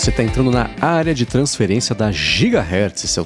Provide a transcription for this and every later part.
Você está entrando na área de transferência da Gigahertz. Esse é o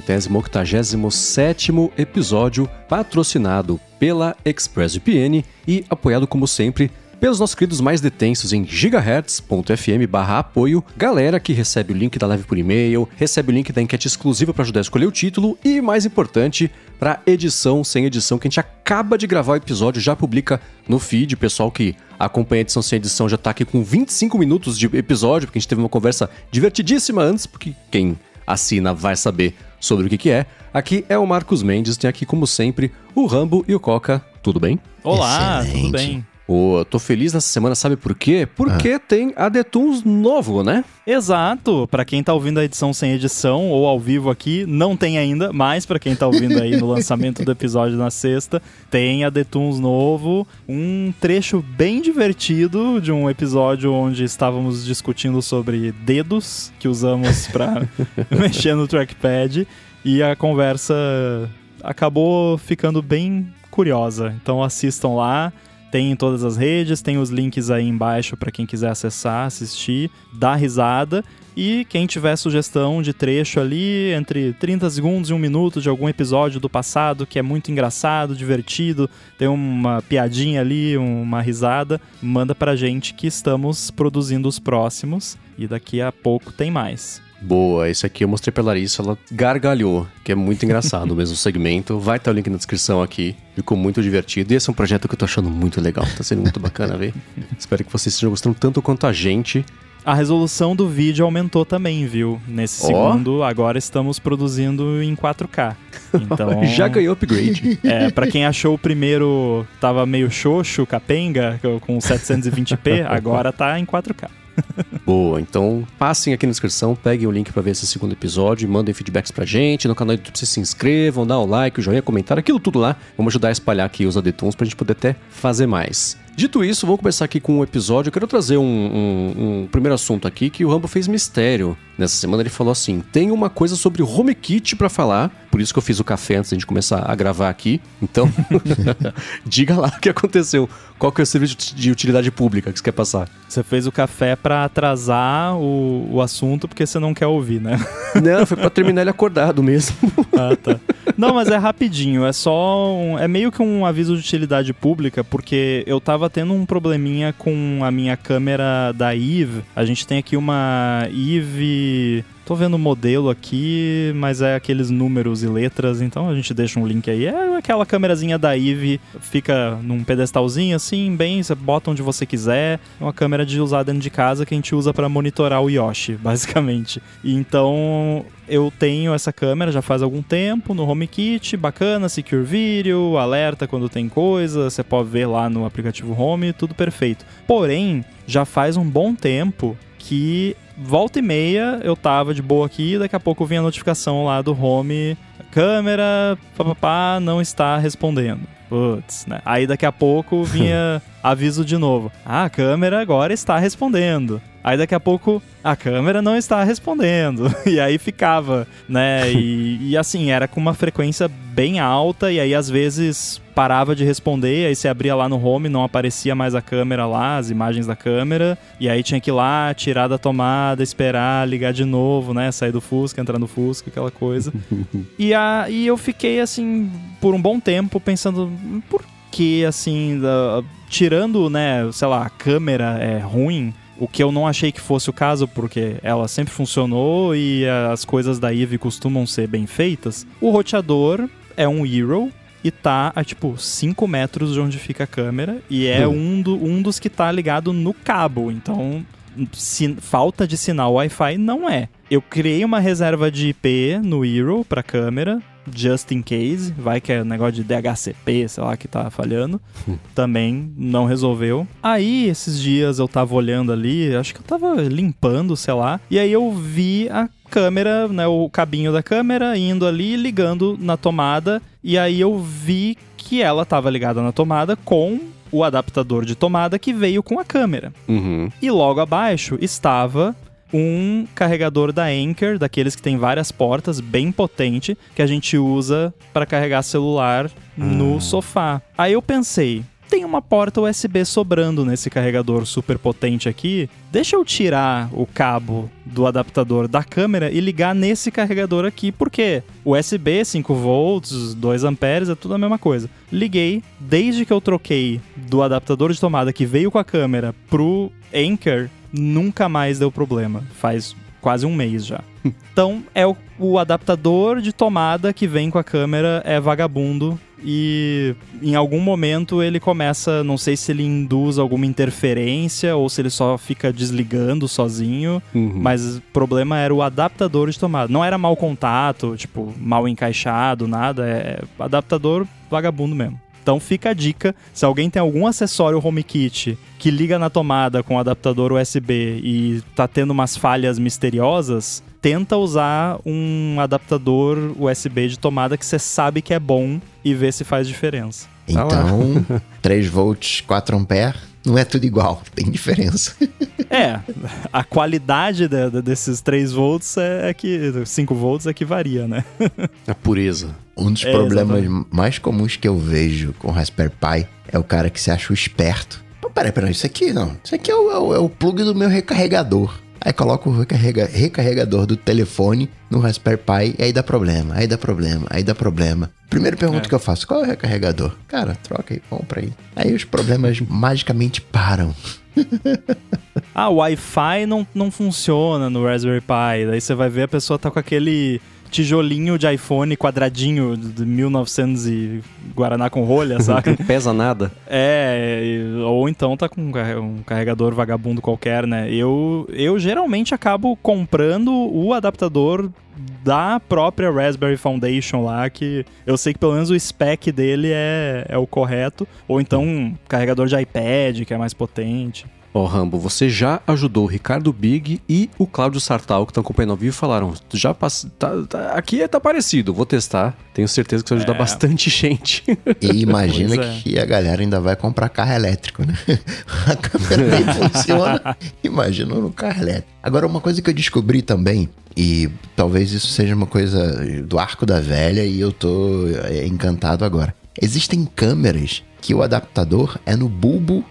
387º episódio, patrocinado pela ExpressVPN e apoiado, como sempre, pelos nossos queridos mais detensos em gigahertz.fm/apoio, galera que recebe o link da live por e-mail, recebe o link da enquete exclusiva para ajudar a escolher o título e, mais importante, para edição sem edição, que a gente acaba de gravar o episódio, já publica no feed. O pessoal que acompanha a edição sem edição já tá aqui com 25 minutos de episódio, porque a gente teve uma conversa divertidíssima antes, porque quem assina vai saber sobre o que é. Aqui é o Marcos Mendes, tem aqui, como sempre, o Rambo e o Coca. Tudo bem? Olá, Excelente. tudo bem? Eu tô feliz nessa semana, sabe por quê? Porque tem ADToons novo, né? Exato, pra quem tá ouvindo a edição sem edição ou ao vivo aqui, não tem ainda, mas pra quem tá ouvindo aí no lançamento do episódio na sexta, tem ADToons novo, um trecho bem divertido de um episódio onde estávamos discutindo sobre dedos que usamos pra mexer no trackpad, e a conversa acabou ficando bem curiosa, então assistam lá. Tem em todas as redes, tem os links aí embaixo para quem quiser acessar, assistir, dar risada. E quem tiver sugestão de trecho ali, entre 30 segundos e 1 minuto de algum episódio do passado que é muito engraçado, divertido, tem uma piadinha ali, uma risada, manda pra gente que estamos produzindo os próximos e daqui a pouco tem mais. Boa, esse aqui eu mostrei pra Larissa, ela gargalhou, que é muito engraçado o mesmo segmento. Vai ter o link na descrição aqui, ficou muito divertido. E esse é um projeto que eu tô achando muito legal, tá sendo muito bacana ver. Espero que vocês estejam gostando tanto quanto a gente. A resolução do vídeo aumentou também, viu? Nesse segundo, agora estamos produzindo em 4K. Então, já ganhou upgrade. Pra quem achou o primeiro tava meio xoxo, capenga, com 720p, agora tá em 4K. Boa, então passem aqui na descrição, peguem o link pra ver esse segundo episódio e mandem feedbacks pra gente. No canal do YouTube, se inscrevam, dá o like, o joinha, comentário, aquilo tudo lá. Vamos ajudar a espalhar aqui os ADToons pra gente poder até fazer mais. Dito isso, vamos começar aqui com um episódio. Eu quero trazer um primeiro assunto aqui que o Rambo fez mistério. Nessa semana ele falou assim, tem uma coisa sobre HomeKit pra falar, por isso que eu fiz o café antes de a gente começar a gravar aqui. Então, diga lá o que aconteceu. Qual que é o serviço de utilidade pública que você quer passar? Você fez o café pra atrasar o assunto porque você não quer ouvir, né? Não, foi pra terminar ele acordado mesmo. Ah, tá. Não, mas é rapidinho, é meio que um aviso de utilidade pública, porque eu tava tendo um probleminha com a minha câmera da Eve. A gente tem aqui uma Eve... Tô vendo o modelo aqui, mas é aqueles números e letras, então a gente deixa um link aí. É aquela câmerazinha da Eve, fica num pedestalzinho assim, bem, você bota onde você quiser. É uma câmera de usar dentro de casa que a gente usa pra monitorar o Yoshi, basicamente. E então eu tenho essa câmera já faz algum tempo no HomeKit, bacana, Secure Video, alerta quando tem coisa, você pode ver lá no aplicativo Home, tudo perfeito. Porém, já faz um bom tempo que volta e meia eu tava de boa aqui, daqui a pouco vinha a notificação lá do Home, câmera, papapá, não está respondendo. Putz, né? Aí daqui a pouco vinha aviso de novo. A câmera agora está respondendo. Aí daqui a pouco a câmera não está respondendo. E aí ficava, né? E assim, era com uma frequência bem alta. E aí às vezes parava de responder. Aí você abria lá no Home, não aparecia mais a câmera lá, as imagens da câmera. E aí tinha que ir lá, tirar da tomada, esperar, ligar de novo, né? Sair do Fusca, entrar no Fusca, aquela coisa. E eu fiquei assim, por um bom tempo, pensando, por que assim, tirando, né, sei lá, a câmera é ruim, o que eu não achei que fosse o caso, porque ela sempre funcionou e as coisas da Eve costumam ser bem feitas. O roteador é um Hero e tá a tipo 5 metros de onde fica a câmera e é um dos que tá ligado no cabo, então falta de sinal Wi-Fi não é. Eu criei uma reserva de IP no Hero pra câmera, just in case, vai que é negócio de DHCP, sei lá, que tá falhando. Também não resolveu. Aí, esses dias eu tava olhando ali, acho que eu tava limpando, sei lá, e aí eu vi a câmera, né, o cabinho da câmera indo ali, ligando na tomada, e aí eu vi que ela tava ligada na tomada com o adaptador de tomada que veio com a câmera. E logo abaixo estava um carregador da Anker, daqueles que tem várias portas, bem potente, que a gente usa para carregar celular no sofá. Aí eu pensei, tem uma porta USB sobrando nesse carregador super potente aqui, deixa eu tirar o cabo do adaptador da câmera e ligar nesse carregador aqui, porque USB, 5 volts, 2 amperes, é tudo a mesma coisa. Liguei, desde que eu troquei do adaptador de tomada que veio com a câmera pro Anker, nunca mais deu problema. Faz quase um mês já. Então, o adaptador de tomada que vem com a câmera é vagabundo e em algum momento ele começa, não sei se ele induz alguma interferência ou se ele só fica desligando sozinho, mas o problema era o adaptador de tomada. Não era mau contato, tipo, mal encaixado, nada, é adaptador vagabundo mesmo. Então fica a dica, se alguém tem algum acessório HomeKit que liga na tomada com adaptador USB e tá tendo umas falhas misteriosas, tenta usar um adaptador USB de tomada que você sabe que é bom e vê se faz diferença. Então, 3 volts, 4 amperes, não é tudo igual, tem diferença. A qualidade desses 3 volts 5 volts é que varia, né? A pureza. Um dos problemas mais comuns que eu vejo com o Raspberry Pi é o cara que se acha o esperto. Peraí, isso aqui não. Isso aqui é o plug do meu recarregador. Aí coloca o recarregador do telefone no Raspberry Pi e aí dá problema. Primeira pergunta que eu faço, qual é o recarregador? Cara, troca aí, compra aí. Aí os problemas magicamente param. O Wi-Fi não funciona no Raspberry Pi. Daí você vai ver a pessoa tá com aquele tijolinho de iPhone quadradinho de 1900 e Guaraná com rolha, sabe? Não pesa nada. Ou então tá com um carregador vagabundo qualquer, né? Eu geralmente acabo comprando o adaptador da própria Raspberry Foundation lá, que eu sei que pelo menos o spec dele é o correto. Ou então um carregador de iPad, que é mais potente. Rambo, você já ajudou o Ricardo Big e o Cláudio Sartal, que estão acompanhando ao vivo, e falaram, aqui tá parecido, vou testar. Tenho certeza que isso vai ajudar bastante gente. E imagina que a galera ainda vai comprar carro elétrico, né? A câmera nem funciona, imagina no carro elétrico. Agora, uma coisa que eu descobri também, e talvez isso seja uma coisa do arco da velha e eu tô encantado agora. Existem câmeras que o adaptador é no bulbo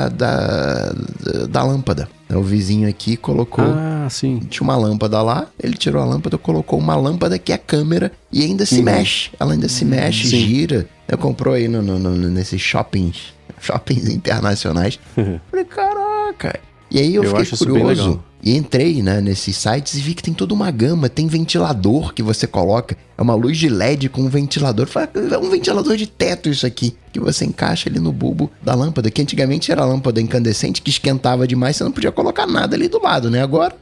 da lâmpada. O vizinho aqui colocou... sim. Tinha uma lâmpada lá, ele tirou a lâmpada, colocou uma lâmpada que é a câmera e ainda se mexe. Ela ainda se mexe, gira. Eu comprou aí nesses shoppings internacionais. Falei, caraca... E aí eu fiquei curioso e entrei, né, nesses sites e vi que tem toda uma gama. Tem ventilador que você coloca, é uma luz de LED com um ventilador. É um ventilador de teto isso aqui, que você encaixa ali no bulbo da lâmpada, que antigamente era lâmpada incandescente, que esquentava demais, você não podia colocar nada ali do lado, né? Agora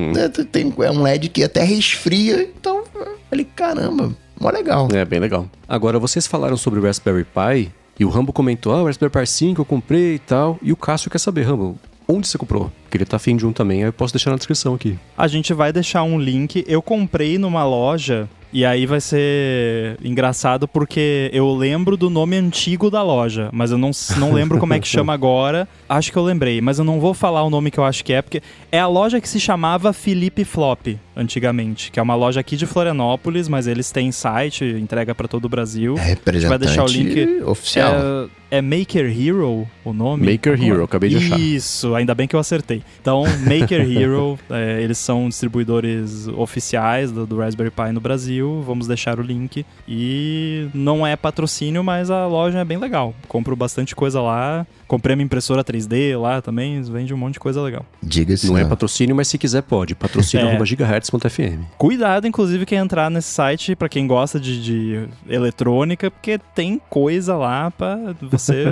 é um LED que até resfria, então falei, caramba, mó legal. É, bem legal. Agora, vocês falaram sobre o Raspberry Pi, e o Rambo comentou, o Raspberry Pi 5 eu comprei e tal, e o Cássio quer saber, Rambo, onde você comprou? Porque ele tá afim de um também, aí eu posso deixar na descrição aqui. A gente vai deixar um link. Eu comprei numa loja, e aí vai ser engraçado porque eu lembro do nome antigo da loja, mas eu não lembro como é que chama agora. Acho que eu lembrei, mas eu não vou falar o nome que eu acho que é, porque é a loja que se chamava Felipe Flop, antigamente, que é uma loja aqui de Florianópolis, mas eles têm site, entrega pra todo o Brasil. Representante vai deixar o link oficial. É Maker Hero o nome? Maker Hero, acabei de achar. Isso, ainda bem que eu acertei. Então, Maker Hero, eles são distribuidores oficiais do Raspberry Pi no Brasil. Vamos deixar o link. E não é patrocínio, mas a loja é bem legal. Compro bastante coisa lá. Comprei uma impressora 3D lá também. Vende um monte de coisa legal. Diga-se. Não é patrocínio, mas se quiser pode. Patrocínio@gigahertz.fm. Cuidado, inclusive, quem entrar nesse site, pra quem gosta de eletrônica, porque tem coisa lá pra você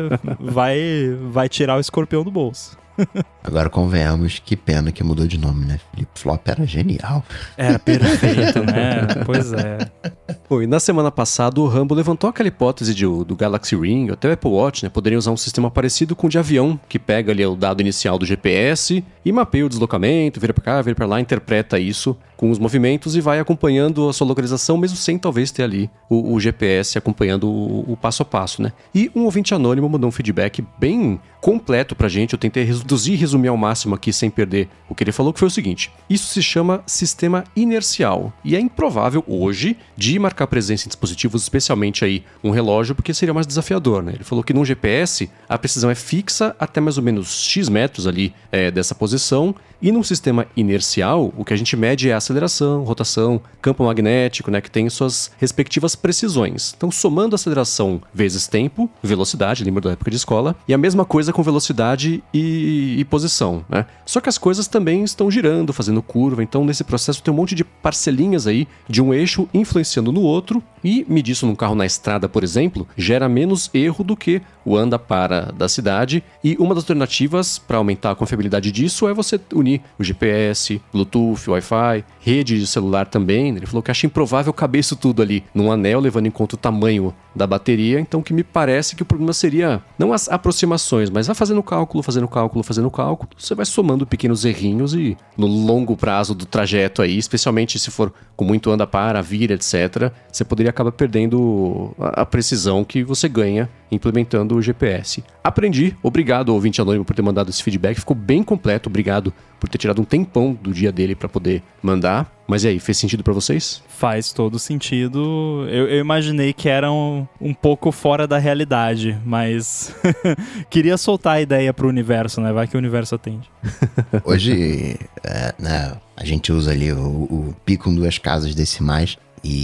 vai tirar o escorpião do bolso. Agora convenhamos, que pena que mudou de nome, né? Felipe Flop era genial. Era perfeito, né? Pois é. E na semana passada o Rambo levantou aquela hipótese do Galaxy Ring, até o Apple Watch, né? Poderia usar um sistema parecido com o de avião, que pega ali o dado inicial do GPS e mapeia o deslocamento, vira pra cá, vira pra lá, interpreta isso com os movimentos e vai acompanhando a sua localização, mesmo sem talvez ter ali o GPS acompanhando o passo a passo, né? E um ouvinte anônimo mandou um feedback bem completo pra gente. Eu tentei reduzir e resumir ao máximo aqui sem perder o que ele falou, que foi o seguinte: isso se chama sistema inercial e é improvável hoje de marcar presença em dispositivos, especialmente aí um relógio, porque seria mais desafiador, né? Ele falou que num GPS a precisão é fixa até mais ou menos X metros ali dessa posição, e num sistema inercial o que a gente mede é a aceleração, rotação, campo magnético, né, que tem suas respectivas precisões. Então, somando a aceleração vezes tempo, velocidade, lembra da época de escola, e a mesma coisa com velocidade e posição, né? Só que as coisas também estão girando, fazendo curva, então nesse processo tem um monte de parcelinhas aí de um eixo influenciando no outro, e medir isso num carro na estrada, por exemplo, gera menos erro do que o anda-para da cidade, e uma das alternativas para aumentar a confiabilidade disso é você unir o GPS, Bluetooth, Wi-Fi, rede de celular também. Ele falou que acha improvável caber isso tudo ali num anel, levando em conta o tamanho da bateria, então que me parece que o problema seria não as aproximações, mas vai fazendo cálculo, você vai somando pequenos errinhos e no longo prazo do trajeto aí, especialmente se for com muito anda-para, vira, etc., você poderia acabar perdendo a precisão que você ganha implementando o GPS. Aprendi, obrigado ao ouvinte anônimo por ter mandado esse feedback, ficou bem completo, obrigado por ter tirado um tempão do dia dele para poder mandar. Mas e aí, fez sentido para vocês? Faz todo sentido. Eu imaginei que era um pouco fora da realidade, mas queria soltar a ideia pro universo, né? Vai que o universo atende. Hoje, né, a gente usa ali o pi com 2 casas decimais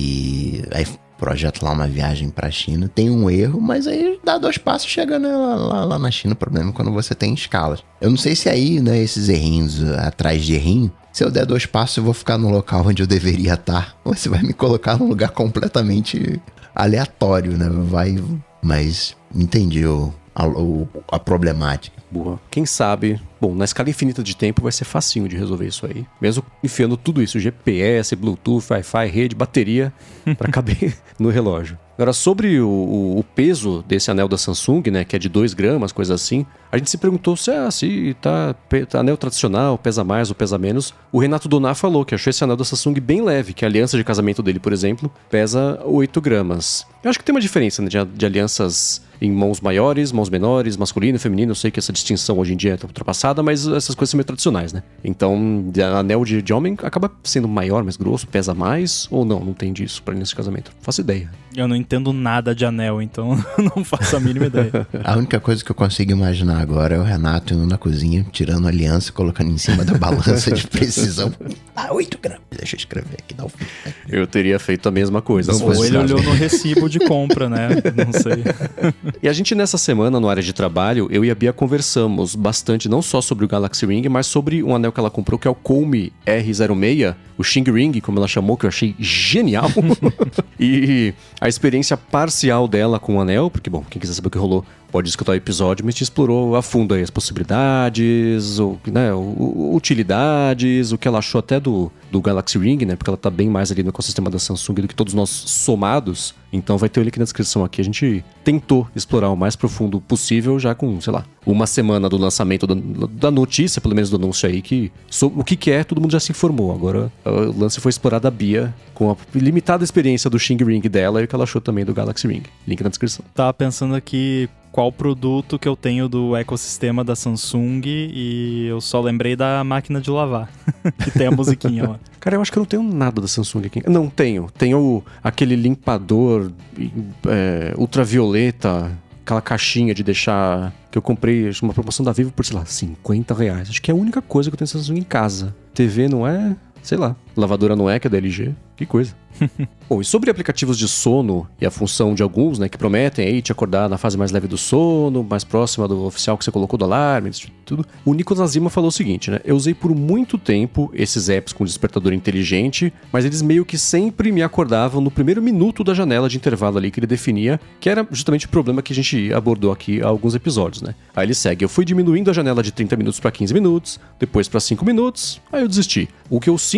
e aí projeta lá uma viagem pra China. Tem um erro, mas aí dá 2 passos, chega lá na China. O problema é quando você tem escalas. Eu não sei se aí, né, esses errinhos atrás de errinho, se eu der 2 passos eu vou ficar no local onde eu deveria estar, ou você vai me colocar num lugar completamente aleatório, né? Mas entendi a problemática. Boa. Quem sabe, bom, na escala infinita de tempo vai ser facinho de resolver isso aí. Mesmo enfiando tudo isso, GPS, Bluetooth, Wi-Fi, rede, bateria, para caber no relógio. Agora, sobre o peso desse anel da Samsung, né, que é de 2 gramas, coisa assim, a gente se perguntou se tá anel tradicional, pesa mais ou pesa menos. O Renato Doná falou que achou esse anel da Samsung bem leve, que a aliança de casamento dele, por exemplo, pesa 8 gramas. Eu acho que tem uma diferença, né, de alianças em mãos maiores, mãos menores, masculino e feminino. Eu sei que essa distinção hoje em dia é ultrapassada, mas essas coisas são meio tradicionais, né? Então, anel de homem acaba sendo maior, mais grosso, pesa mais, ou não tem disso pra aliança de casamento? Não faço ideia. Eu não entendo nada de anel, então não faço a mínima ideia. A única coisa que eu consigo imaginar agora é o Renato indo na cozinha, tirando a aliança e colocando em cima da balança de precisão. 8 gramas. Deixa eu escrever aqui, dá o fim. Eu teria feito a mesma coisa. Ou ele olhou no recibo de compra, né? Não sei. E a gente nessa semana, no área de trabalho, eu e a Bia conversamos bastante, não só sobre o Galaxy Ring, mas sobre um anel que ela comprou, que é o Koumi R06, o Xing Ring, como ela chamou, que eu achei genial. E a experiência parcial dela com o anel, porque, bom, quem quiser saber o que rolou, pode escutar o episódio, mas te explorou a fundo aí as possibilidades, utilidades, o que ela achou até do Galaxy Ring, né? Porque ela tá bem mais ali no ecossistema da Samsung do que todos nós somados. Então vai ter o link na descrição aqui. A gente tentou explorar o mais profundo possível, já com, sei lá, uma semana do lançamento da notícia, pelo menos do anúncio aí, que o que é, todo mundo já se informou. Agora o lance foi explorar da Bia com a limitada experiência do Xing Ring dela e o que ela achou também do Galaxy Ring. Link na descrição. Tava pensando aqui qual produto que eu tenho do ecossistema da Samsung e eu só lembrei da máquina de lavar, que tem a musiquinha lá. Cara, eu acho que eu não tenho nada da Samsung aqui. Não, tenho. Tenho aquele limpador ultravioleta, aquela caixinha de deixar... que eu comprei uma promoção da Vivo por, sei lá, R$50. Acho que é a única coisa que eu tenho Samsung em casa. TV não é... sei lá. Lavadora não é, que é da LG. Que coisa. Bom, e sobre aplicativos de sono e a função de alguns, né, que prometem aí te acordar na fase mais leve do sono, mais próxima do oficial que você colocou do alarme, isso tudo, o Nicolas Zima falou o seguinte, né, eu usei por muito tempo esses apps com despertador inteligente, mas eles meio que sempre me acordavam no primeiro minuto da janela de intervalo ali que ele definia, que era justamente o problema que a gente abordou aqui há alguns episódios, né. Aí ele segue, eu fui diminuindo a janela de 30 minutos para 15 minutos, depois para 5 minutos, aí eu desisti. O que eu sinto só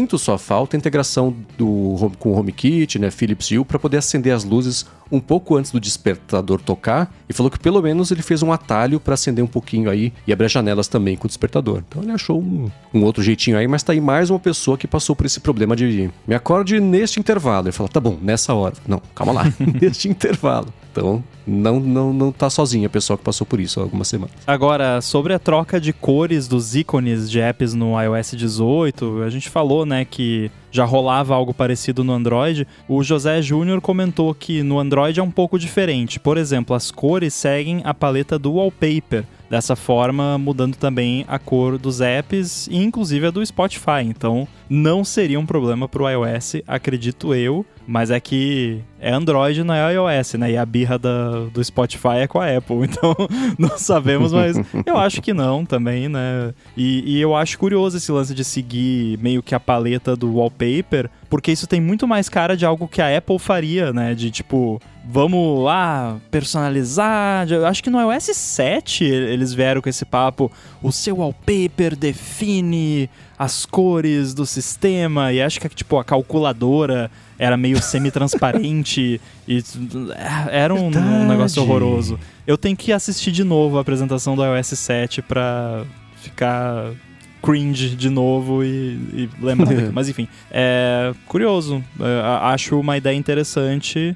falta a integração com o HomeKit, né, Philips Hue, para poder acender as luzes um pouco antes do despertador tocar, e falou que pelo menos ele fez um atalho para acender um pouquinho aí e abrir as janelas também com o despertador. Então ele achou um outro jeitinho aí, mas tá aí mais uma pessoa que passou por esse problema de me acorde neste intervalo. Ele falou, tá bom, nessa hora. Não, calma lá, neste intervalo. Então, não tá sozinha a pessoa que passou por isso há algumas semanas. Agora, sobre a troca de cores dos ícones de apps no iOS 18, a gente falou, né, que já rolava algo parecido no Android. O José Júnior comentou que no Android é um pouco diferente. Por exemplo, as cores seguem a paleta do wallpaper. Dessa forma, mudando também a cor dos apps e inclusive a do Spotify. Então, não seria um problema pro iOS, acredito eu. Mas é que é Android, não é iOS, né? E a birra do Spotify é com a Apple. Então, não sabemos, mas eu acho que não também, né? E eu acho curioso esse lance de seguir meio que a paleta do wallpaper, porque isso tem muito mais cara de algo que a Apple faria, né? De tipo, vamos lá, personalizar. Eu acho que no iOS 7 eles vieram com esse papo. O seu wallpaper define as cores do sistema. E acho que tipo, a calculadora era meio semi-transparente. E era um negócio horroroso. Eu tenho que assistir de novo a apresentação do iOS 7 pra ficar cringe de novo e lembrar. Mas enfim, é curioso. Acho uma ideia interessante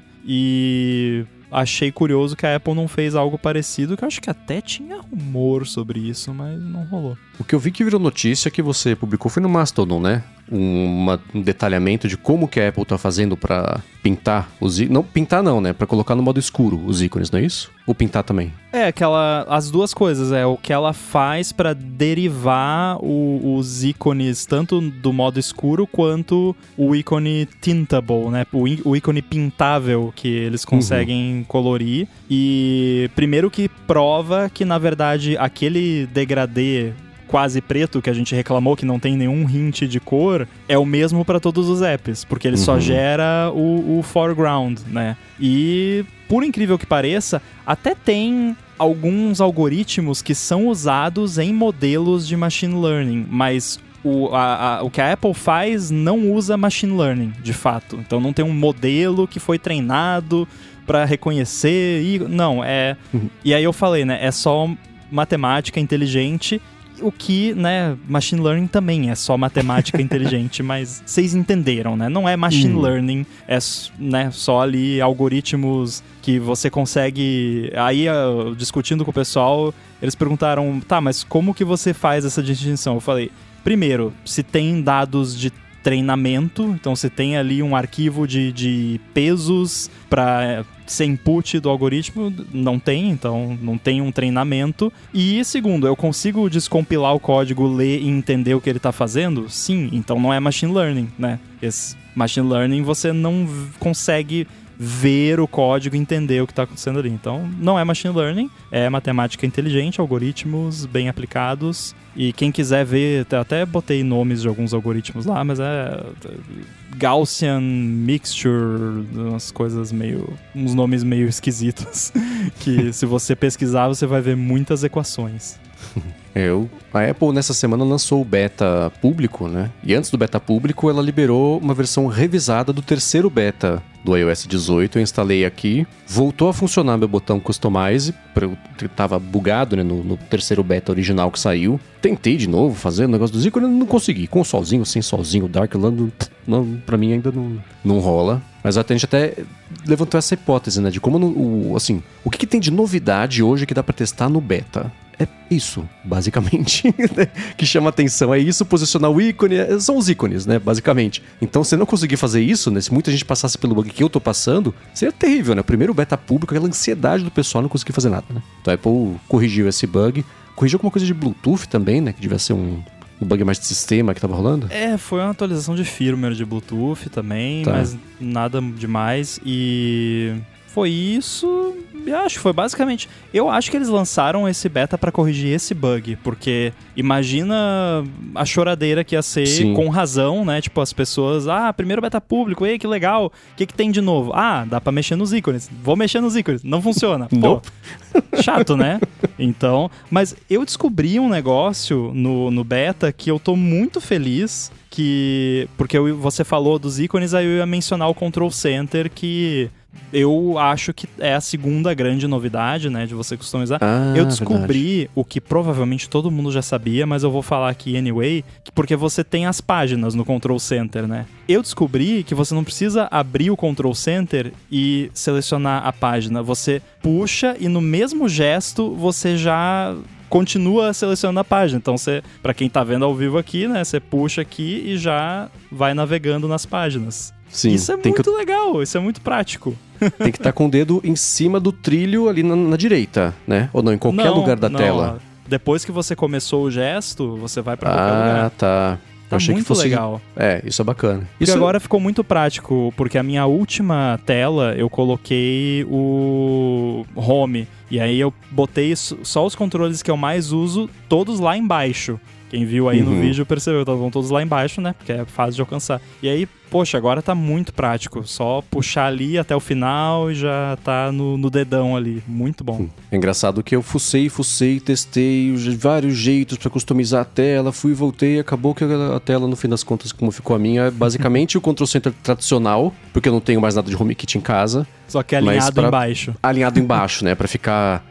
e achei curioso que a Apple não fez algo parecido, que eu acho que até tinha rumor sobre isso, mas não rolou. O que eu vi que virou notícia que você publicou foi no Mastodon, né? Um detalhamento de como que a Apple tá fazendo pra pintar os ícones. Não, pintar não, né? Pra colocar no modo escuro os ícones, não é isso? Ou pintar também? É, as duas coisas. É o que ela faz pra derivar os ícones, tanto do modo escuro quanto o ícone tintable, né? O ícone pintável que eles conseguem colorir. E primeiro que prova que, na verdade, aquele degradê quase preto que a gente reclamou que não tem nenhum hint de cor, é o mesmo para todos os apps, porque ele só gera o foreground, né? E, por incrível que pareça, até tem alguns algoritmos que são usados em modelos de machine learning, mas o que a Apple faz não usa machine learning, de fato. Então não tem um modelo que foi treinado para reconhecer e não, E aí eu falei, né, é só matemática inteligente. O que, né, machine learning também é só matemática inteligente, mas vocês entenderam, né? Não é machine learning, é, né, só ali algoritmos que você consegue... Aí, discutindo com o pessoal, eles perguntaram, tá, mas como que você faz essa distinção? Eu falei, primeiro, se tem dados de treinamento, então você tem ali um arquivo de pesos para ser input do algoritmo, não tem, então não tem um treinamento. E segundo, eu consigo descompilar o código, ler e entender o que ele está fazendo? Sim, então não é machine learning, né? Esse machine learning você não consegue ver o código e entender o que está acontecendo ali. Então, não é machine learning, é matemática inteligente, algoritmos bem aplicados. E quem quiser ver, até botei nomes de alguns algoritmos lá, mas é Gaussian Mixture, umas coisas uns nomes meio esquisitos, que se você pesquisar, você vai ver muitas equações. A Apple nessa semana lançou o beta público, né? E antes do beta público, ela liberou uma versão revisada do terceiro beta do iOS 18. Eu instalei aqui, voltou a funcionar meu botão Customize, que estava bugado, né, no terceiro beta original que saiu. Tentei de novo fazer o negócio dos ícones, não consegui. Com solzinho, sem solzinho, Dark Land, pra mim ainda não rola. Mas a gente até levantou essa hipótese, né, de como, o que tem de novidade hoje que dá pra testar no beta? É isso, basicamente, que chama atenção. É isso, posicionar o ícone, são os ícones, né, basicamente. Então, se não conseguir fazer isso, né, se muita gente passasse pelo bug que eu tô passando, seria terrível, né? O primeiro beta público, aquela ansiedade do pessoal não conseguir fazer nada, né? Então a Apple corrigiu esse bug, corrigiu alguma coisa de Bluetooth também, né, que devia ser um bug mais de sistema que tava rolando. Foi uma atualização de firmware de Bluetooth também, mas nada demais. E foi isso. Eu acho que eles lançaram esse beta pra corrigir esse bug, porque imagina a choradeira que ia ser. Sim. Com razão, né? Tipo, as pessoas, primeiro beta público, ei, que legal, o que tem de novo? Dá pra mexer nos ícones, vou mexer nos ícones, não funciona. Pô, chato, né? Então, mas eu descobri um negócio no beta que eu tô muito feliz, Porque você falou dos ícones, aí eu ia mencionar o Control Center, que eu acho que é a segunda grande novidade, né, de você customizar. Eu descobri o que provavelmente todo mundo já sabia, mas eu vou falar aqui anyway, porque você tem as páginas no Control Center, né? Eu descobri que você não precisa abrir o Control Center e selecionar a página. Você puxa e no mesmo gesto você já continua selecionando a página. Então, pra quem tá vendo ao vivo aqui, né, você puxa aqui e já vai navegando nas páginas. Sim, isso é muito legal, isso é muito prático. Tem que estar com o dedo em cima do trilho ali na direita, né? Ou não, em qualquer lugar da tela. Depois que você começou o gesto, você vai pra qualquer lugar. Ah, tá. Tá achei muito que fosse legal. Isso é bacana. E agora ficou muito prático, porque a minha última tela eu coloquei o home. E aí eu botei só os controles que eu mais uso, todos lá embaixo. Quem viu aí no vídeo percebeu, estavam todos lá embaixo, né? Porque é fácil de alcançar. E aí, poxa, agora tá muito prático. Só puxar ali até o final e já tá no dedão ali. Muito bom. É engraçado que eu fucei, testei vários jeitos pra customizar a tela, fui e voltei, acabou que a tela, no fim das contas, como ficou a minha, é basicamente o Control Center tradicional, porque eu não tenho mais nada de HomeKit em casa. Só que alinhado embaixo. Alinhado embaixo, né? Pra ficar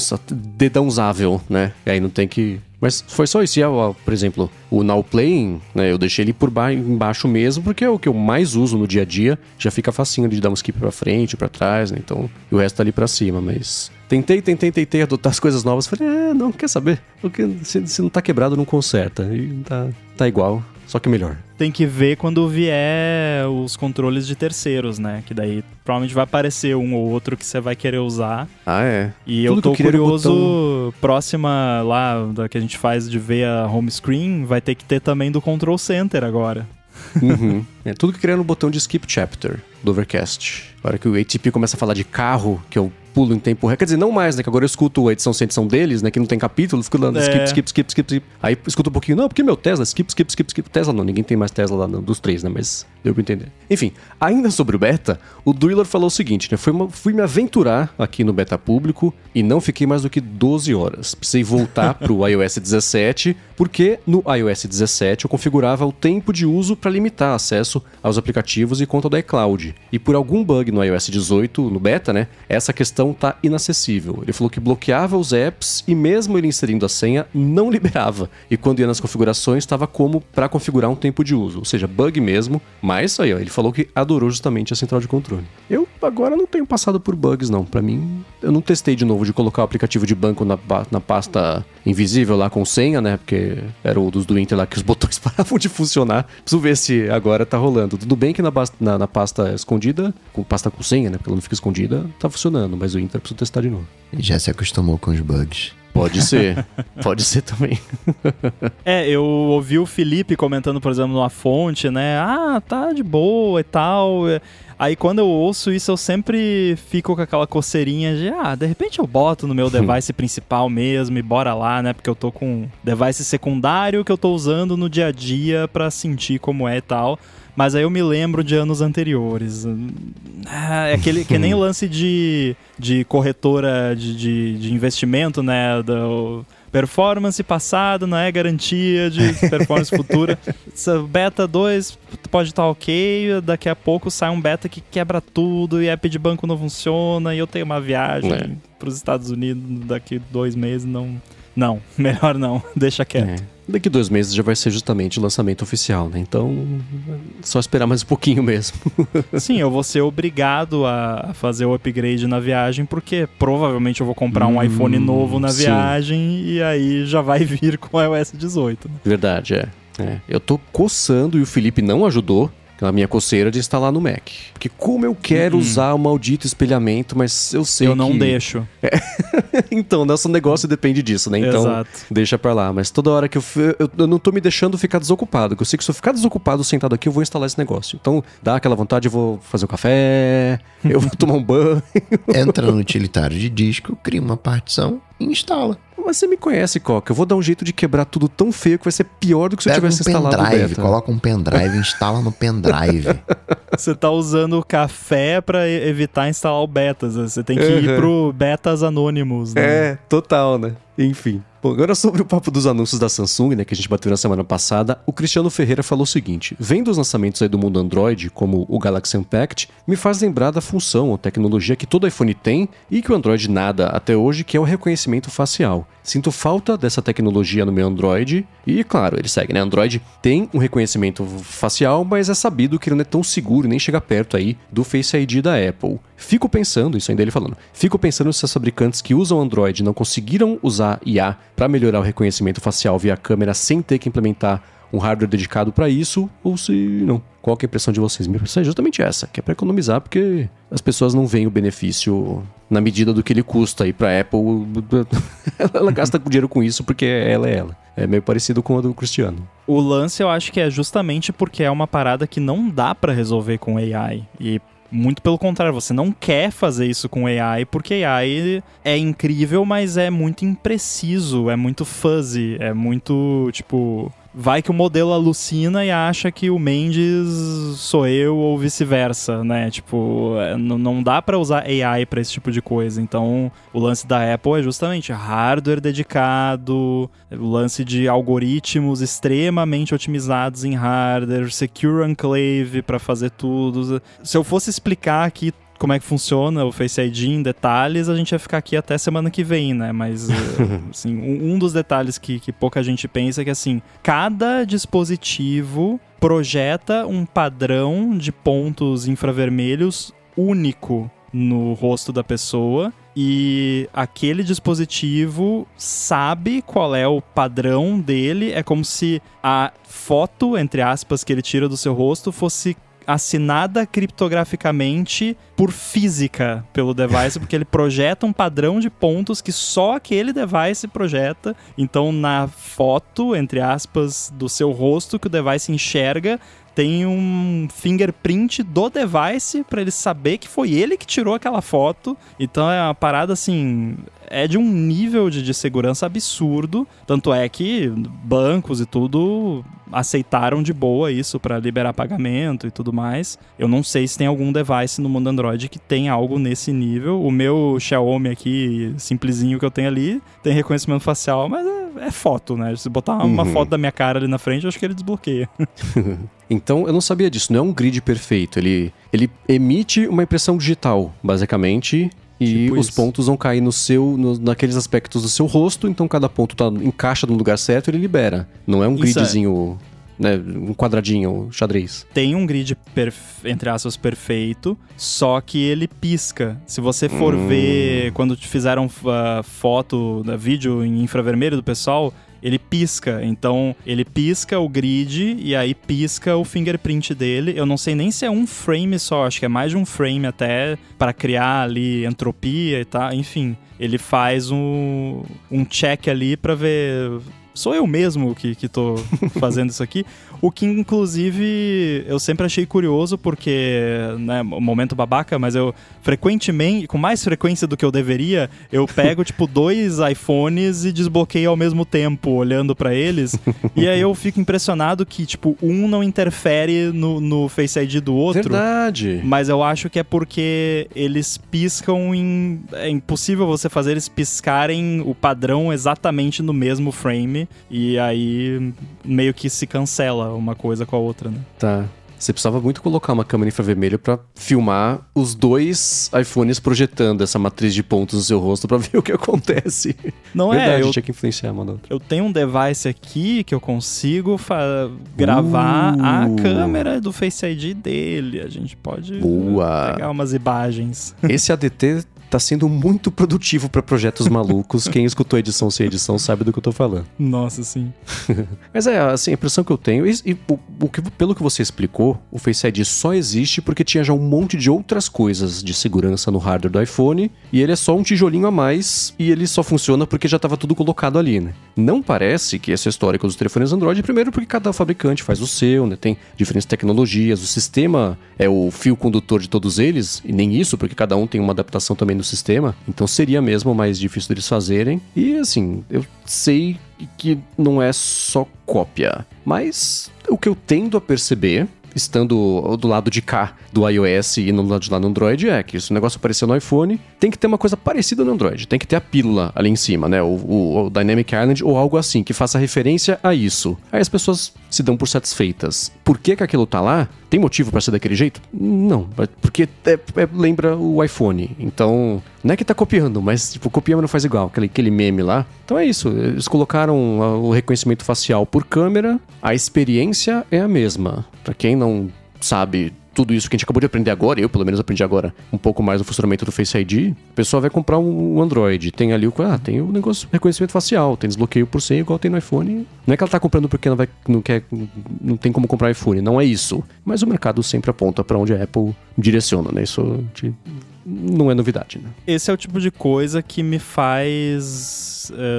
dedãozável, né? E aí não tem que... Mas foi só isso. Por exemplo, o Now Playing, né, eu deixei ele por embaixo mesmo, porque é o que eu mais uso no dia a dia. Já fica facinho de dar um skip pra frente, pra trás, né? Então, e o resto tá ali pra cima, mas... Tentei adotar as coisas novas. Falei, não, quer saber? Porque se não tá quebrado, não conserta. E tá igual, só que melhor. Tem que ver quando vier os controles de terceiros, né? Que daí provavelmente vai aparecer um ou outro que você vai querer usar. Ah, é? E eu tô curioso, próxima lá da que a gente faz de ver a home screen, vai ter que ter também do Control Center agora. Tudo que eu queria no botão de Skip Chapter do Overcast. A hora que o ATP começa a falar de carro, que eu pulo em tempo real. Quer dizer, não mais, né? Que agora eu escuto a edição sem edição deles, né? Que não tem capítulo, fico lá skip. Aí escuto um pouquinho, não, porque meu Tesla, skip. Tesla não, ninguém tem mais Tesla lá dos três, né? Mas deu pra entender. Enfim, ainda sobre o beta, o Duiler falou o seguinte, né? Fui me aventurar aqui no beta público e não fiquei mais do que 12 horas. Precisei voltar pro iOS 17, porque no iOS 17 eu configurava o tempo de uso para limitar acesso aos aplicativos e conta do iCloud. E por algum bug no iOS 18, no beta, né? Essa questão tá inacessível. Ele falou que bloqueava os apps e mesmo ele inserindo a senha, não liberava. E quando ia nas configurações, estava como para configurar um tempo de uso. Ou seja, bug mesmo. Mas aí, ó, ele falou que adorou justamente a central de controle. Eu agora não tenho passado por bugs, não. Para mim, eu não testei de novo de colocar o aplicativo de banco na pasta invisível lá com senha, né? Porque era o dos do Inter lá que os botões paravam de funcionar. Preciso ver se agora tá rolando. Tudo bem que na pasta escondida, com pasta com senha, né? Porque ela não fica escondida, tá funcionando. Mas o Inter preciso testar de novo. Já se acostumou com os bugs. Pode ser. Pode ser também. Eu ouvi o Felipe comentando, por exemplo, numa fonte, né? Ah, tá de boa e tal. Aí quando eu ouço isso, eu sempre fico com aquela coceirinha de, de repente eu boto no meu device principal mesmo e bora lá, né? Porque eu tô com um device secundário que eu tô usando no dia a dia pra sentir como é e tal. Mas aí eu me lembro de anos anteriores. É aquele que nem lance de corretora de investimento, né? Do performance passada não é garantia de performance futura. Essa beta 2 pode estar ok, daqui a pouco sai um beta que quebra tudo e app de banco não funciona e eu tenho uma viagem para os Estados Unidos daqui 2 meses, não, melhor não, deixa quieto. Daqui 2 meses já vai ser justamente o lançamento oficial, né? Então, só esperar mais um pouquinho mesmo. Sim, eu vou ser obrigado a fazer o upgrade na viagem, porque provavelmente eu vou comprar um iPhone novo na viagem e aí já vai vir com o iOS 18. Né? Verdade, Eu tô coçando e o Felipe não ajudou. A minha coceira de instalar no Mac. Porque como eu quero usar o maldito espelhamento, mas eu sei que... Eu não deixo. Então, nosso negócio depende disso, né? Então, Exato. Deixa pra lá. Mas toda hora que eu não tô me deixando ficar desocupado. Porque eu sei que se eu ficar desocupado sentado aqui, eu vou instalar esse negócio. Então, dá aquela vontade, eu vou fazer um café, eu vou tomar um banho. Entra no utilitário de disco, cria uma partição e instala. Mas você me conhece, Coca. Eu vou dar um jeito de quebrar tudo tão feio que vai ser pior do que se eu tivesse instalado o beta. Coloca um pendrive e instala no pendrive. Você tá usando o café pra evitar instalar o betas. Você tem que ir pro betas anônimos, né? Total, né? Enfim. Bom, agora sobre o papo dos anúncios da Samsung, né, que a gente bateu na semana passada, o Cristiano Ferreira falou o seguinte: vendo os lançamentos aí do mundo Android, como o Galaxy Unpacked, me faz lembrar da função ou tecnologia que todo iPhone tem e que o Android nada até hoje, que é o reconhecimento facial. Sinto falta dessa tecnologia no meu Android e, claro, ele segue, né? Android tem um reconhecimento facial, mas é sabido que ele não é tão seguro nem chega perto aí do Face ID da Apple. Fico pensando, isso ainda ele falando, fico pensando se os fabricantes que usam Android não conseguiram usar IA para melhorar o reconhecimento facial via câmera sem ter que implementar um hardware dedicado para isso, ou se não. Qual que é a impressão de vocês? Minha impressão é justamente essa, que é para economizar, porque as pessoas não veem o benefício na medida do que ele custa aí para Apple. Ela gasta dinheiro com isso porque ela é ela. É meio parecido com a do Cristiano. O lance eu acho que é justamente porque é uma parada que não dá para resolver com AI. E muito pelo contrário, você não quer fazer isso com AI, porque AI é incrível, mas é muito impreciso, é muito fuzzy, é muito, tipo... Vai que o modelo alucina e acha que o Mendes sou eu ou vice-versa, né? Tipo, não dá pra usar AI pra esse tipo de coisa. Então, o lance da Apple é justamente hardware dedicado, o lance de algoritmos extremamente otimizados em hardware, secure enclave pra fazer tudo. Se eu fosse explicar aqui como é que funciona o Face ID em detalhes, a gente ia ficar aqui até semana que vem, né? Mas, assim, um dos detalhes que pouca gente pensa é que, assim, cada dispositivo projeta um padrão de pontos infravermelhos único no rosto da pessoa e aquele dispositivo sabe qual é o padrão dele. É como se a foto, entre aspas, que ele tira do seu rosto fosse assinada criptograficamente por física pelo device, porque ele projeta um padrão de pontos que só aquele device projeta. Então, na foto, entre aspas, do seu rosto que o device enxerga, tem um fingerprint do device para ele saber que foi ele que tirou aquela foto. Então é uma parada assim, é de um nível de segurança absurdo. Tanto é que bancos e tudo aceitaram de boa isso para liberar pagamento e tudo mais. Eu não sei se tem algum device no mundo Android que tem algo nesse nível. O meu Xiaomi aqui, simplesinho que eu tenho ali, tem reconhecimento facial, mas é foto, né? Se botar uma foto da minha cara ali na frente, eu acho que ele desbloqueia. Então, eu não sabia disso. Não é um grid perfeito. Ele emite uma impressão digital, basicamente, e tipo os pontos vão cair naqueles aspectos do seu rosto. Então, cada ponto encaixa no lugar certo e ele libera. Não é um gridzinho, né, um quadradinho, xadrez. Tem um grid, entre aspas, perfeito, só que ele pisca. Se você for ver, quando fizeram foto, vídeo em infravermelho do pessoal, ele pisca. Então, ele pisca o grid e aí pisca o fingerprint dele. Eu não sei nem se é um frame só, acho que é mais de um frame até para criar ali entropia e tal. Enfim, ele faz um check ali para ver... Sou eu mesmo que tô fazendo isso aqui. O que, inclusive, eu sempre achei curioso, porque, né, momento babaca, mas eu frequentemente, com mais frequência do que eu deveria, eu pego, tipo, 2 iPhones e desbloqueio ao mesmo tempo, olhando pra eles. E aí eu fico impressionado que, tipo, um não interfere no Face ID do outro. Verdade. Mas eu acho que é porque eles piscam é impossível você fazer eles piscarem o padrão exatamente no mesmo frame. E aí meio que se cancela uma coisa com a outra, né? Tá. Você precisava muito colocar uma câmera infravermelho pra filmar os 2 iPhones projetando essa matriz de pontos no seu rosto pra ver o que acontece. Não verdade, eu tinha que influenciar uma da outra. Eu tenho um device aqui que eu consigo gravar a câmera do Face ID dele. A gente pode pegar umas imagens. Esse ADT tá sendo muito produtivo pra projetos malucos. Quem escutou edição sem edição sabe do que eu tô falando. Nossa, sim. Mas assim, a impressão que eu tenho, pelo que você explicou, o Face ID só existe porque tinha já um monte de outras coisas de segurança no hardware do iPhone, e ele é só um tijolinho a mais, e ele só funciona porque já tava tudo colocado ali, né? Não parece que essa história com os telefones Android, primeiro porque cada fabricante faz o seu, né? Tem diferentes tecnologias, o sistema é o fio condutor de todos eles, e nem isso, porque cada um tem uma adaptação também no sistema, então seria mesmo mais difícil deles fazerem. E assim, eu sei que não é só cópia, mas o que eu tendo a perceber estando do lado de cá do iOS e no lado de lá no Android, é que se o negócio apareceu no iPhone, tem que ter uma coisa parecida no Android. Tem que ter a pílula ali em cima, né? O Dynamic Island ou algo assim, que faça referência a isso. Aí as pessoas se dão por satisfeitas. Por que aquilo tá lá? Tem motivo pra ser daquele jeito? Não, porque lembra o iPhone. Então, não é que tá copiando, mas tipo, copia, mas não faz igual, aquele meme lá. Então é isso, eles colocaram o reconhecimento facial por câmera, a experiência é a mesma. Pra quem não sabe tudo isso que a gente acabou de aprender agora, eu pelo menos aprendi agora um pouco mais do funcionamento do Face ID, a pessoa vai comprar um Android, tem ali tem o negócio reconhecimento facial, tem desbloqueio por senha igual tem no iPhone. Não é que ela tá comprando porque não tem como comprar iPhone, não é isso. Mas o mercado sempre aponta pra onde a Apple direciona, né? Isso não é novidade, né? Esse é o tipo de coisa que me faz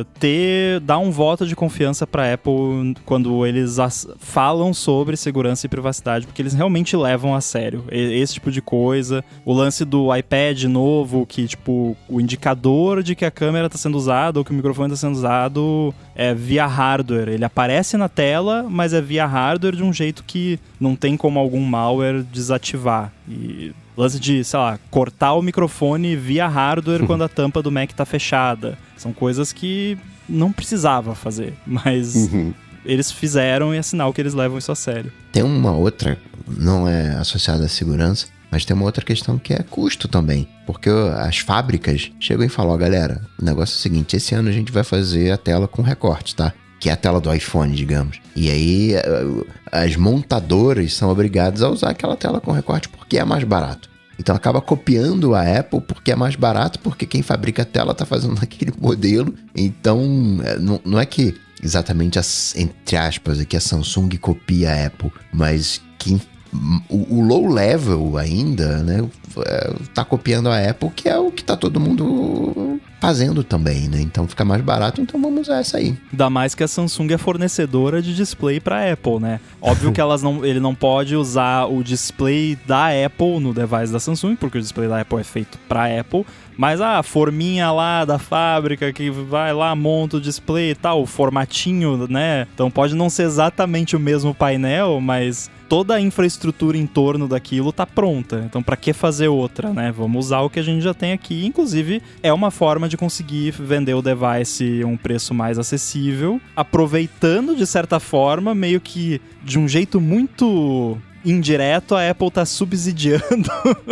dar um voto de confiança pra Apple quando eles falam sobre segurança e privacidade, porque eles realmente levam a sério esse tipo de coisa. O lance do iPad novo, que tipo, o indicador de que a câmera tá sendo usada ou que o microfone tá sendo usado é via hardware. Ele aparece na tela, mas é via hardware de um jeito que não tem como algum malware desativar. E lance de, sei lá, cortar o microfone via hardware quando a tampa do Mac tá fechada. São coisas que não precisava fazer, mas eles fizeram e é sinal que eles levam isso a sério. Tem uma outra, não é associada à segurança, mas tem uma outra questão que é custo também. Porque as fábricas chegam e falam, galera, o negócio é o seguinte, esse ano a gente vai fazer a tela com recorte, tá? Que é a tela do iPhone, digamos. E aí, as montadoras são obrigadas a usar aquela tela com recorte porque é mais barato. Então, acaba copiando a Apple porque é mais barato, porque quem fabrica a tela está fazendo aquele modelo. Então, não é que exatamente, entre aspas, que a Samsung copia a Apple, mas que o low level ainda, né, tá copiando a Apple, que é o que tá todo mundo fazendo também, né? Então fica mais barato, então vamos usar essa aí. Ainda mais que a Samsung é fornecedora de display pra Apple, né? Óbvio que ele não pode usar o display da Apple no device da Samsung, porque o display da Apple é feito pra Apple, mas a forminha lá da fábrica que vai lá, monta o display e tal, o formatinho, né? Então pode não ser exatamente o mesmo painel, mas toda a infraestrutura em torno daquilo tá pronta. Então pra que fazer outra, né? Vamos usar o que a gente já tem aqui. Inclusive, é uma forma de conseguir vender o device a um preço mais acessível, aproveitando, de certa forma, meio que de um jeito muito indireto, a Apple tá subsidiando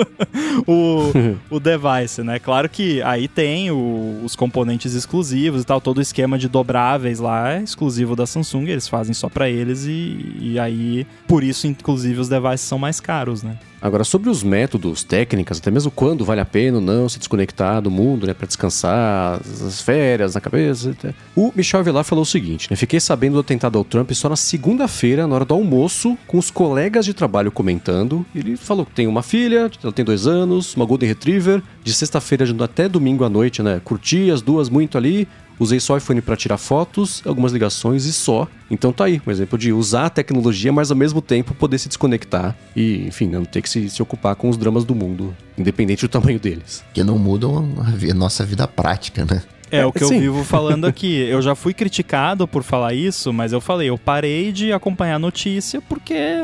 o device, né? Claro que aí tem os componentes exclusivos e tal, todo o esquema de dobráveis lá é exclusivo da Samsung, eles fazem só pra eles e aí, por isso, inclusive, os devices são mais caros, né? Agora, sobre os métodos, técnicas, até mesmo quando vale a pena ou não se desconectar do mundo, né, pra descansar, as férias na cabeça. O Michel Avelar falou o seguinte, né, fiquei sabendo do atentado ao Trump só na segunda-feira, na hora do almoço, com os colegas de trabalho comentando. Ele falou que tem uma filha, ela tem 2 anos, uma Golden Retriever, de sexta-feira até domingo à noite, né, curti as duas muito ali. Usei só o iPhone para tirar fotos, algumas ligações e só. Então tá aí, um exemplo de usar a tecnologia, mas ao mesmo tempo poder se desconectar e, enfim, não ter que se ocupar com os dramas do mundo, independente do tamanho deles. Que não mudam a nossa vida prática, né? É o que eu vivo falando aqui. Eu já fui criticado por falar isso, mas eu parei de acompanhar a notícia porque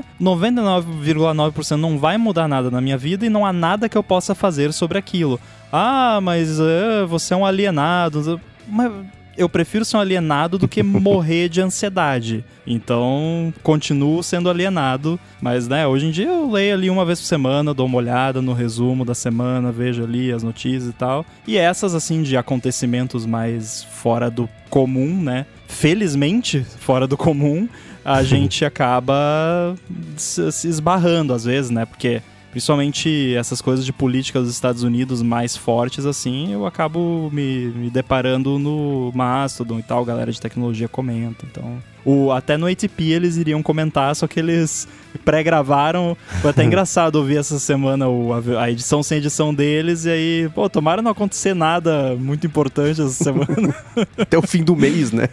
99,9% não vai mudar nada na minha vida e não há nada que eu possa fazer sobre aquilo. Ah, mas você é um alienado. Mas eu prefiro ser um alienado do que morrer de ansiedade. Então, continuo sendo alienado. Mas, né, hoje em dia eu leio ali uma vez por semana, dou uma olhada no resumo da semana, vejo ali as notícias e tal. E essas, assim, de acontecimentos mais fora do comum, né? Felizmente, fora do comum, a gente acaba se esbarrando às vezes, né? Porque principalmente essas coisas de política dos Estados Unidos mais fortes, assim, eu acabo me deparando no Mastodon e tal, galera de tecnologia comenta, então... Até no ATP eles iriam comentar, só que eles pré-gravaram. Foi até engraçado ouvir essa semana a edição sem edição deles, e aí, tomara não acontecer nada muito importante essa semana. Até o fim do mês, né?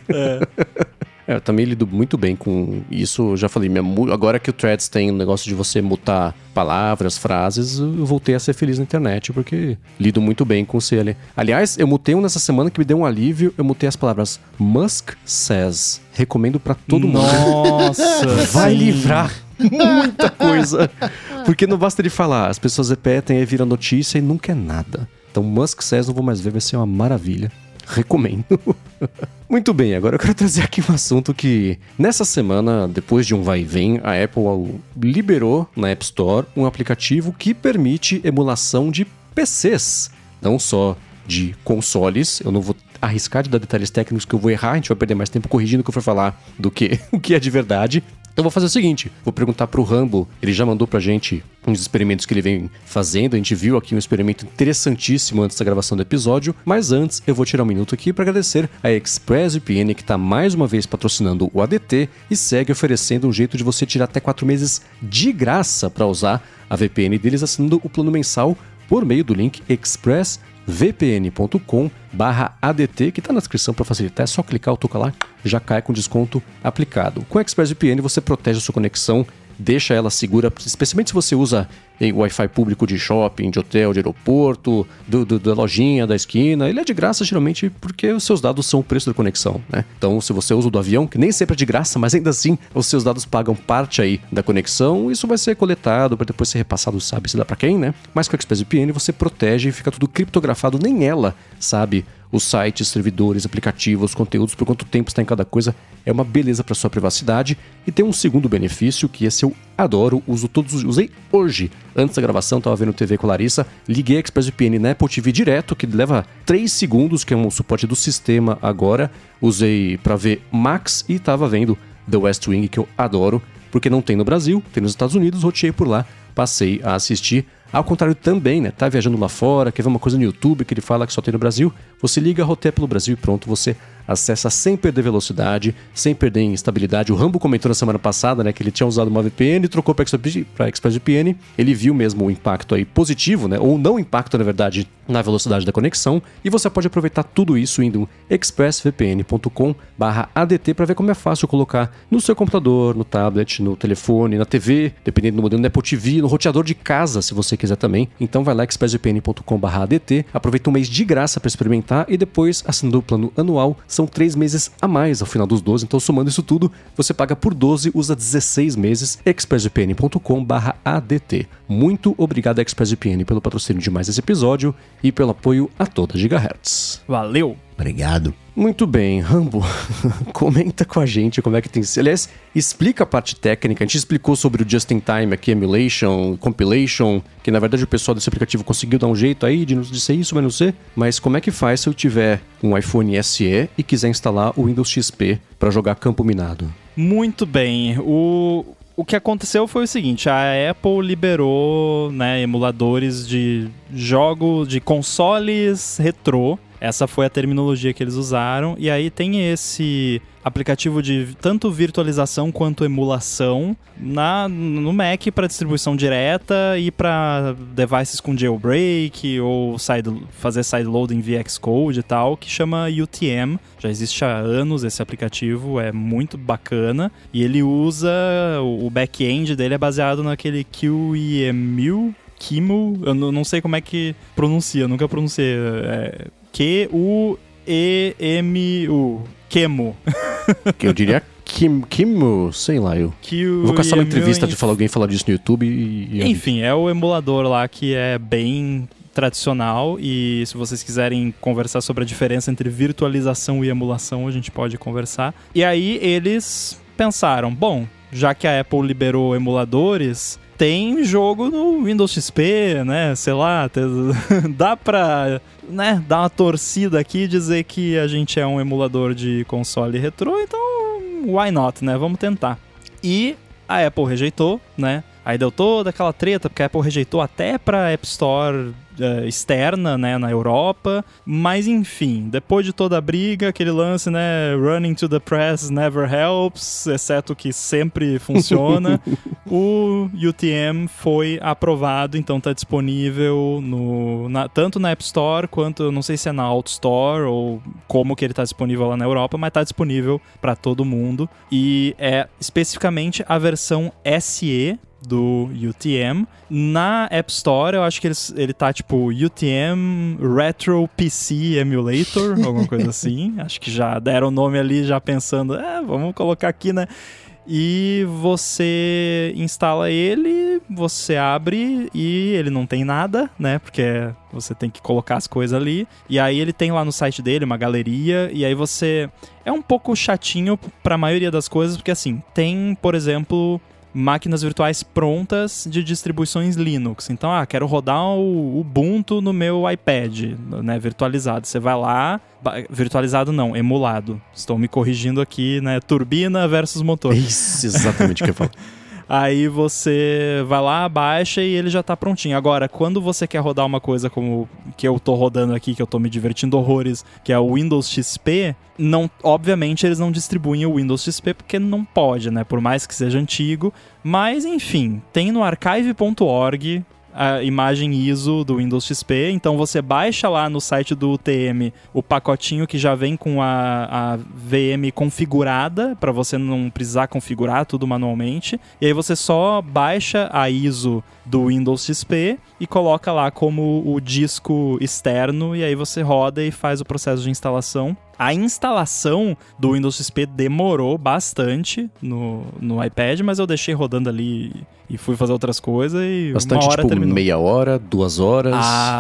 Eu também lido muito bem com isso. Eu já falei, agora que o Threads tem um negócio de você mutar palavras, frases, eu voltei a ser feliz na internet, porque lido muito bem com o CL. Aliás, eu mutei um nessa semana que me deu um alívio. Eu mutei as palavras Musk says. Recomendo pra todo mundo. Nossa! Vai livrar Muita coisa. Porque não basta ele falar, as pessoas repetem, aí vira notícia e nunca é nada. Então Musk Says, não vou mais ver, vai ser uma maravilha. Recomendo. Muito bem, agora eu quero trazer aqui um assunto que nessa semana, depois de um vai e vem, a Apple liberou na App Store um aplicativo que permite emulação de PCs, não só de consoles. Eu não vou arriscar de dar detalhes técnicos que eu vou errar, a gente vai perder mais tempo corrigindo o que eu for falar do que o que é de verdade. Então vou fazer o seguinte, vou perguntar pro Rambo, ele já mandou pra gente uns experimentos que ele vem fazendo, a gente viu aqui um experimento interessantíssimo antes da gravação do episódio, mas antes eu vou tirar um minuto aqui para agradecer a ExpressVPN, que está mais uma vez patrocinando o ADT e segue oferecendo um jeito de você tirar até 4 meses de graça para usar a VPN deles assinando o plano mensal por meio do link expressvpn.com/ADT, que está na descrição para facilitar, é só clicar ou tocar lá, já cai com desconto aplicado. Com a ExpressVPN você protege a sua conexão, deixa ela segura, especialmente se você usa Wi-Fi público de shopping, de hotel, de aeroporto, da lojinha, da esquina. Ele é de graça geralmente porque os seus dados são o preço da conexão, né? Então se você usa o do avião, que nem sempre é de graça, mas ainda assim os seus dados pagam parte aí da conexão, isso vai ser coletado para depois ser repassado, sabe se dá para quem, né? Mas com a ExpressVPN você protege e fica tudo criptografado, nem ela sabe os sites, servidores, aplicativos, conteúdos, por quanto tempo está em cada coisa. É uma beleza para sua privacidade. E tem um segundo benefício, que esse eu adoro, usei hoje. Antes da gravação, estava vendo TV com a Larissa, liguei a ExpressVPN na Apple TV direto, que leva 3 segundos, que é um suporte do sistema agora. Usei para ver Max e estava vendo The West Wing, que eu adoro, porque não tem no Brasil, tem nos Estados Unidos, roteei por lá, passei a assistir. Ao contrário também, né? Tá viajando lá fora, quer ver uma coisa no YouTube que ele fala que só tem no Brasil, você liga a roteia pelo Brasil e pronto, você acessa sem perder velocidade, sem perder em estabilidade. O Rambo comentou na semana passada, né, que ele tinha usado uma VPN e trocou para ExpressVPN. Ele viu mesmo o impacto aí positivo, né, ou não impacto, na verdade, na velocidade da conexão. E você pode aproveitar tudo isso indo em expressvpn.com/ADT para ver como é fácil colocar no seu computador, no tablet, no telefone, na TV, dependendo do modelo, no Apple TV, no roteador de casa, se você quiser também. Então vai lá, expressvpn.com/ADT, aproveita um mês de graça para experimentar e depois, assinando o plano anual, são 3 meses a mais ao final dos 12, então somando isso tudo, você paga por 12, usa 16 meses, expressvpn.com/ADT. Muito obrigado, ExpressVPN, pelo patrocínio de mais esse episódio e pelo apoio a toda Gigahertz. Valeu! Obrigado. Muito bem, Rambo, comenta com a gente como é que tem sido. Aliás, explica a parte técnica. A gente explicou sobre o Just in Time aqui, Emulation, Compilation, que na verdade o pessoal desse aplicativo conseguiu dar um jeito aí de ser isso, mas não ser. Mas como é que faz se eu tiver um iPhone SE e quiser instalar o Windows XP para jogar Campo Minado? Muito bem. O que aconteceu foi o seguinte, a Apple liberou, né, emuladores de jogos, de consoles retrô. Essa foi a terminologia que eles usaram. E aí tem esse aplicativo de tanto virtualização quanto emulação no Mac para distribuição direta e para devices com jailbreak ou fazer sideloading via Xcode e tal, que chama UTM. Já existe há anos esse aplicativo, é muito bacana. E ele usa, o back-end dele é baseado naquele QEMU, eu não sei como é que pronuncia, nunca pronunciei. QUEMU. Quemo. Que eu diria Kimu, sei lá, eu vou caçar uma entrevista de alguém falar disso no YouTube Enfim, é o emulador lá que é bem tradicional e se vocês quiserem conversar sobre a diferença entre virtualização e emulação, a gente pode conversar. E aí eles pensaram, bom, já que a Apple liberou emuladores, tem jogo no Windows XP, né, sei lá, dá pra, né, dar uma torcida aqui e dizer que a gente é um emulador de console retrô, então why not, né, vamos tentar. E a Apple rejeitou, né, aí deu toda aquela treta, porque a Apple rejeitou até pra App Store externa, né, na Europa, mas enfim, depois de toda a briga, aquele lance, né, running to the press never helps, exceto que sempre funciona, o UTM foi aprovado, então tá disponível tanto na App Store, quanto, eu não sei se é na Auto Store, ou como que ele tá disponível lá na Europa, mas tá disponível para todo mundo, e é especificamente a versão SE do UTM. Na App Store, eu acho que ele tá tipo UTM Retro PC Emulator, alguma coisa assim. Acho que já deram o nome ali, já pensando, vamos colocar aqui, né? e você instala ele, você abre e ele não tem nada, né? Porque você tem que colocar as coisas ali. E aí ele tem lá no site dele uma galeria, e aí você... É um pouco chatinho pra maioria das coisas, porque assim, tem, por exemplo... máquinas virtuais prontas de distribuições Linux. Então, quero rodar o Ubuntu no meu iPad, né, virtualizado. Você vai lá, virtualizado não, emulado. Estou me corrigindo aqui, né, turbina versus motor. Isso, exatamente o que eu falo. Aí você vai lá, baixa e ele já tá prontinho. Agora, quando você quer rodar uma coisa como que eu tô rodando aqui, que eu tô me divertindo horrores, que é o Windows XP, obviamente eles não distribuem o Windows XP porque não pode, né? Por mais que seja antigo. Mas, enfim, tem no archive.org a imagem ISO do Windows XP, então você baixa lá no site do UTM o pacotinho que já vem com a VM configurada, para você não precisar configurar tudo manualmente, e aí você só baixa a ISO do Windows XP e coloca lá como o disco externo, e aí você roda e faz o processo de instalação. A instalação do Windows XP demorou bastante no iPad, mas eu deixei rodando ali e fui fazer outras coisas e bastante, uma hora tipo, terminou. Meia hora, 2 horas?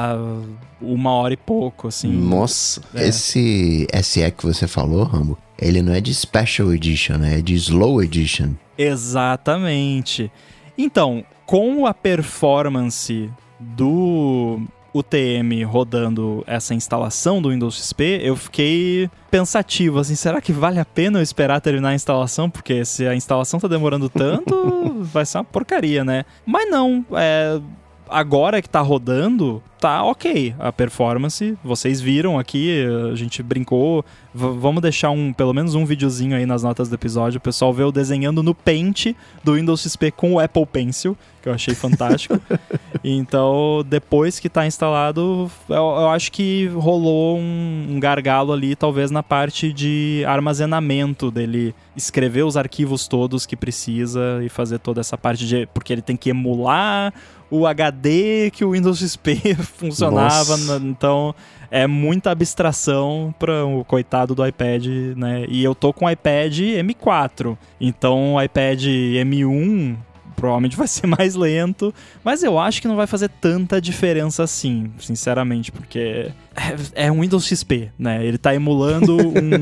1 hora e pouco, assim. Nossa. Esse SE que você falou, Rambo, ele não é de Special Edition, né? É de Slow Edition. Exatamente. Então, com a performance do UTM rodando essa instalação do Windows XP, eu fiquei pensativo, assim, será que vale a pena eu esperar terminar a instalação? Porque se a instalação tá demorando tanto, vai ser uma porcaria, né? Mas não, agora que tá rodando, tá ok a performance. Vocês viram aqui, a gente brincou. Vamos deixar pelo menos um videozinho aí nas notas do episódio. O pessoal vê eu desenhando no Paint do Windows XP com o Apple Pencil, que eu achei fantástico. Então, depois que tá instalado, eu acho que rolou um gargalo ali, talvez na parte de armazenamento dele, escrever os arquivos todos que precisa e fazer toda essa parte porque ele tem que emular o HD que o Windows XP funcionava. Então é muita abstração para o coitado do iPad, né? E eu tô com o iPad M4, então o iPad M1 provavelmente vai ser mais lento, mas eu acho que não vai fazer tanta diferença assim, sinceramente, porque é um Windows XP, né? Ele tá emulando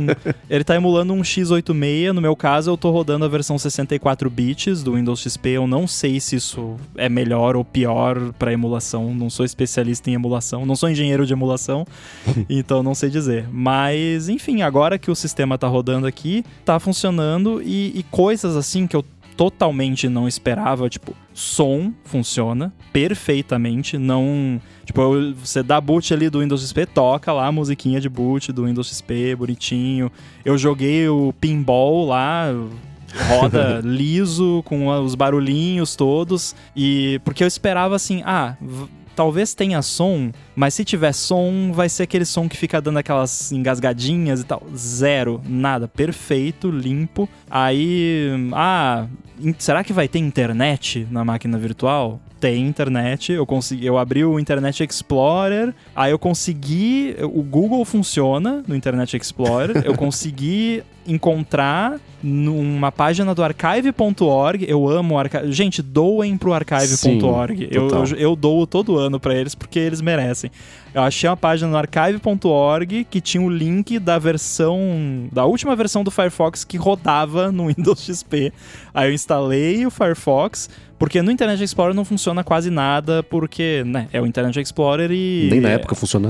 um x86, no meu caso eu tô rodando a versão 64 bits do Windows XP, eu não sei se isso é melhor ou pior pra emulação, não sou especialista em emulação, não sou engenheiro de emulação, então não sei dizer, mas enfim, agora que o sistema tá rodando aqui, tá funcionando e coisas assim que eu totalmente não esperava, tipo, som funciona perfeitamente, não... Tipo, você dá boot ali do Windows XP, toca lá a musiquinha de boot do Windows XP, bonitinho. Eu joguei o pinball lá, roda liso, com os barulhinhos todos, e... Porque eu esperava assim, talvez tenha som, mas se tiver som, vai ser aquele som que fica dando aquelas engasgadinhas e tal. Zero, nada, perfeito, limpo. Aí, será que vai ter internet na máquina virtual? Tem internet, eu abri o Internet Explorer, aí eu consegui, o Google funciona no Internet Explorer, eu consegui encontrar numa página do archive.org, eu amo o archive, gente, doem pro archive.org, eu dou todo ano pra eles porque eles merecem. Eu achei uma página no archive.org que tinha o link da última versão do Firefox que rodava no Windows XP. Aí eu instalei o Firefox, porque no Internet Explorer não funciona quase nada, porque, né, é o Internet Explorer e... Nem na época funcionava.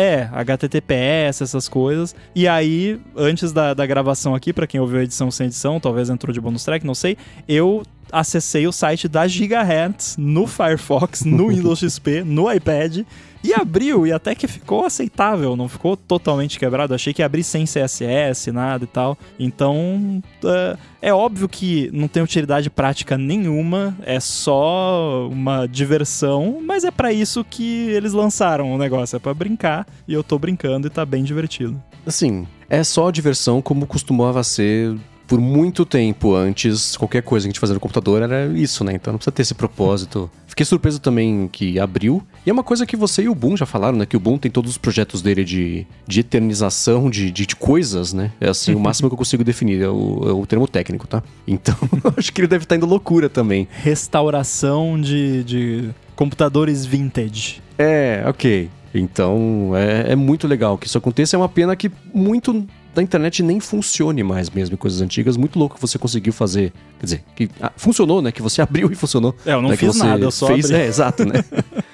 HTTPS, essas coisas. E aí, antes da gravação aqui, pra quem ouviu a edição sem edição, talvez entrou de bonus track, não sei, eu acessei o site da Gigahertz no Firefox, no Windows XP, no iPad, e abriu, e até que ficou aceitável, não ficou totalmente quebrado. Achei que ia abrir sem CSS, nada e tal. Então, é óbvio que não tem utilidade prática nenhuma, é só uma diversão, mas é pra isso que eles lançaram o negócio, é pra brincar, e eu tô brincando e tá bem divertido. Assim, é só diversão como costumava ser por muito tempo antes, qualquer coisa que a gente fazia no computador era isso, né? Então não precisa ter esse propósito. Fiquei surpreso também que abriu. E é uma coisa que você e o Boom já falaram, né? Que o Boom tem todos os projetos dele de eternização de coisas, né? É assim, o máximo que eu consigo definir, é o termo técnico, tá? Então, acho que ele deve estar indo loucura também. Restauração de computadores vintage. Ok. Então, é muito legal que isso aconteça. É uma pena que muito da internet nem funcione mais mesmo em coisas antigas. Muito louco que você conseguiu fazer. Quer dizer, que funcionou, né? Que você abriu e funcionou. Eu não né? fiz nada, eu só abri. Exato, né?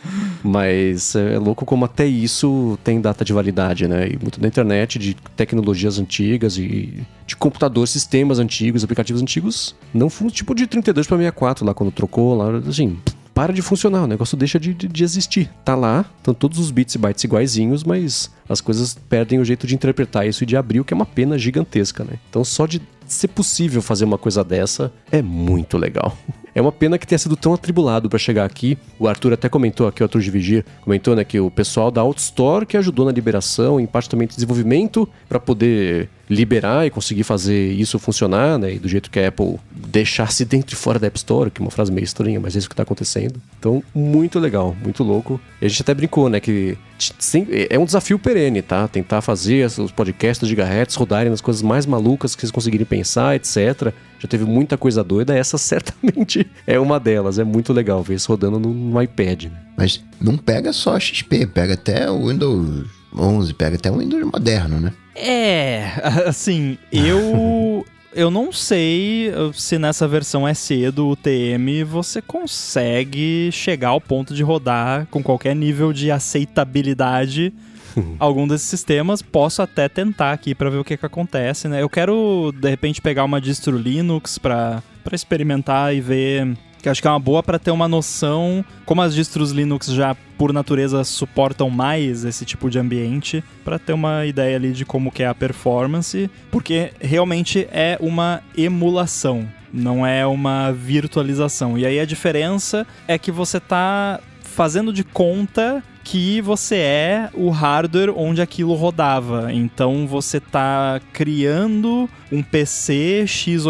Mas é louco como até isso tem data de validade, né? E muito da internet, de tecnologias antigas e de computador, sistemas antigos, aplicativos antigos, não funcionam. Tipo de 32 para 64 lá, quando trocou lá, assim... Para de funcionar, o negócio deixa de existir. Tá lá, estão todos os bits e bytes iguaizinhos, mas as coisas perdem o jeito de interpretar isso e de abrir, o que é uma pena gigantesca, né? Então só de ser possível fazer uma coisa dessa é muito legal. É uma pena que tenha sido tão atribulado para chegar aqui. O Arthur até comentou aqui, o Arthur de Vigia, comentou, né, que o pessoal da Outstore que ajudou na liberação, em parte também de desenvolvimento, para poder liberar e conseguir fazer isso funcionar, né, e do jeito que a Apple deixasse dentro e fora da App Store, que é uma frase meio estranha, mas é isso que tá acontecendo. Então, muito legal, muito louco. E a gente até brincou, né, que é um desafio perene, tá? Tentar fazer os podcasts de gigahertz rodarem nas coisas mais malucas que vocês conseguirem pensar, etc. Já teve muita coisa doida, essa certamente é uma delas. É muito legal ver isso rodando no iPad. Né? Mas não pega só XP, pega até o Windows 11, pega até o Windows moderno, né? Assim, eu não sei se nessa versão SE do UTM você consegue chegar ao ponto de rodar com qualquer nível de aceitabilidade algum desses sistemas. Posso até tentar aqui pra ver o que acontece, né? Eu quero, de repente, pegar uma distro Linux pra experimentar e ver... Que acho que é uma boa para ter uma noção, como as distros Linux já por natureza suportam mais esse tipo de ambiente, para ter uma ideia ali de como que é a performance, porque realmente é uma emulação, não é uma virtualização. E aí a diferença é que você tá fazendo de conta que você é o hardware onde aquilo rodava. Então você tá criando um PC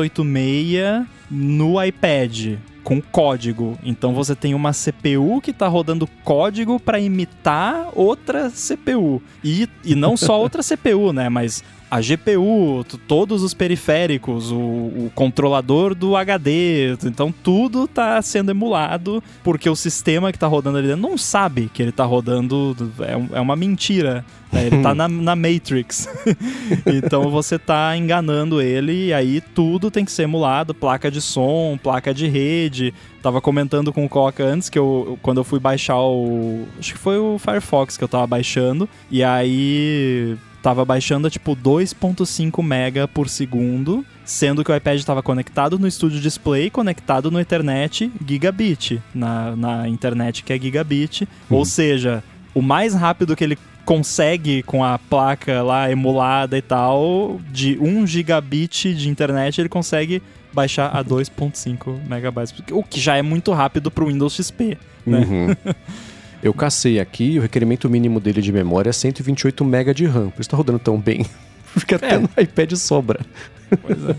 x86 no iPad com código. Então você tem uma CPU que está rodando código para imitar outra CPU. E não só outra CPU, né? Mas a GPU, todos os periféricos, o controlador do HD. Então tudo está sendo emulado porque o sistema que está rodando ali dentro não sabe que ele está rodando. É uma mentira. Né? Ele está na Matrix. Então você está enganando ele e aí tudo tem que ser emulado. Placa de som, placa de rede. Tava comentando com o Coca antes que quando eu fui baixar acho que foi o Firefox que eu tava baixando. E aí... tava baixando a tipo 2.5 mega por segundo, sendo que o iPad estava conectado no Studio Display, conectado no Ethernet gigabit, na internet que é gigabit. Ou seja, o mais rápido que ele consegue com a placa lá emulada e tal, de 1 gigabit de internet, ele consegue baixar a 2.5 megabytes, o que já é muito rápido pro Windows XP, né? Eu cacei aqui, o requerimento mínimo dele de memória é 128 MB de RAM. Por isso tá rodando tão bem. Porque até no iPad sobra. Pois é.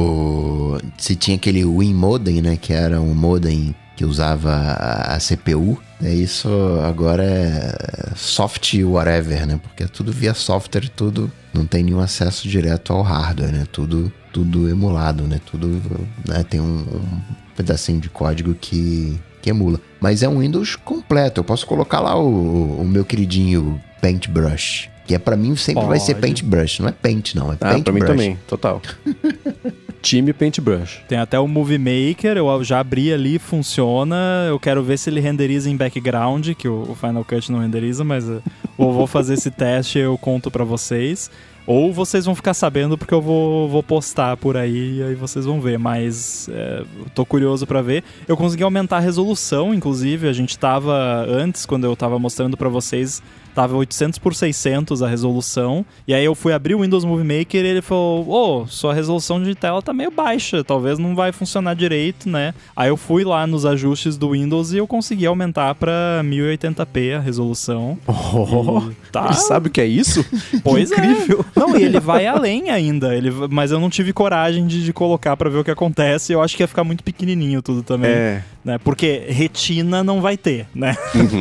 Se tinha aquele WinModem, né? Que era um modem que usava a CPU. Isso agora é soft whatever, né? Porque é tudo via software, tudo... Não tem nenhum acesso direto ao hardware, né? Tudo emulado, né? Tudo... Né? Tem um pedacinho de código que emula. Mas é um Windows completo. Eu posso colocar lá o meu queridinho Paintbrush. Que pra mim sempre vai ser Paintbrush. Não é Paint, não. É Paintbrush. Pra mim também. Total. Time Paintbrush. Tem até o Movie Maker. Eu já abri ali, funciona. Eu quero ver se ele renderiza em background, que o Final Cut não renderiza, mas eu vou fazer esse teste e eu conto pra vocês. Ou vocês vão ficar sabendo porque eu vou postar por aí e aí vocês vão ver, mas tô curioso pra ver. Eu consegui aumentar a resolução, inclusive, a gente tava antes, quando eu tava mostrando pra vocês, tava 800x600 a resolução, e aí eu fui abrir o Windows Movie Maker e ele falou, sua resolução de tela tá meio baixa, talvez não vai funcionar direito, né? Aí eu fui lá nos ajustes do Windows e eu consegui aumentar pra 1080p a resolução. Ele sabe o que é isso? Pois incrível. Não, e ele vai além ainda, mas eu não tive coragem de colocar pra ver o que acontece, eu acho que ia ficar muito pequenininho tudo também. Né? Porque retina não vai ter, né?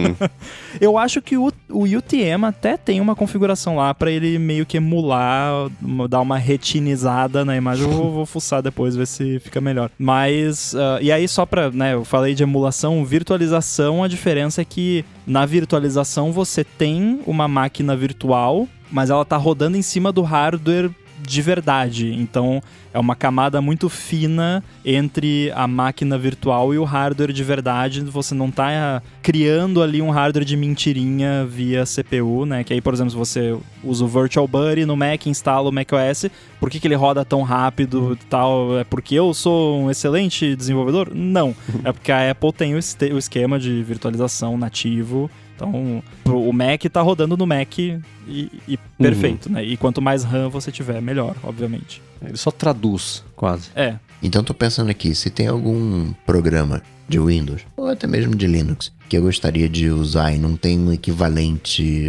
Eu acho que o UTM até tem uma configuração lá pra ele meio que emular, dar uma retinizada na imagem. Eu vou fuçar depois, ver se fica melhor. Mas, e aí só pra, né, eu falei de emulação, virtualização, a diferença é que na virtualização você tem uma máquina virtual, mas ela tá rodando em cima do hardware de verdade, então é uma camada muito fina entre a máquina virtual e o hardware de verdade. Você não tá criando ali um hardware de mentirinha via CPU, né? Que aí, por exemplo, se você usa o Virtual Buddy no Mac, instala o macOS, por que ele roda tão rápido e tal? É porque eu sou um excelente desenvolvedor? Não, é porque a Apple tem o esquema de virtualização nativo. Então, o Mac tá rodando no Mac e perfeito, né? E quanto mais RAM você tiver, melhor, obviamente. Ele só traduz, quase. Então, tô pensando aqui, se tem algum programa de Windows, ou até mesmo de Linux, que eu gostaria de usar e não tem um equivalente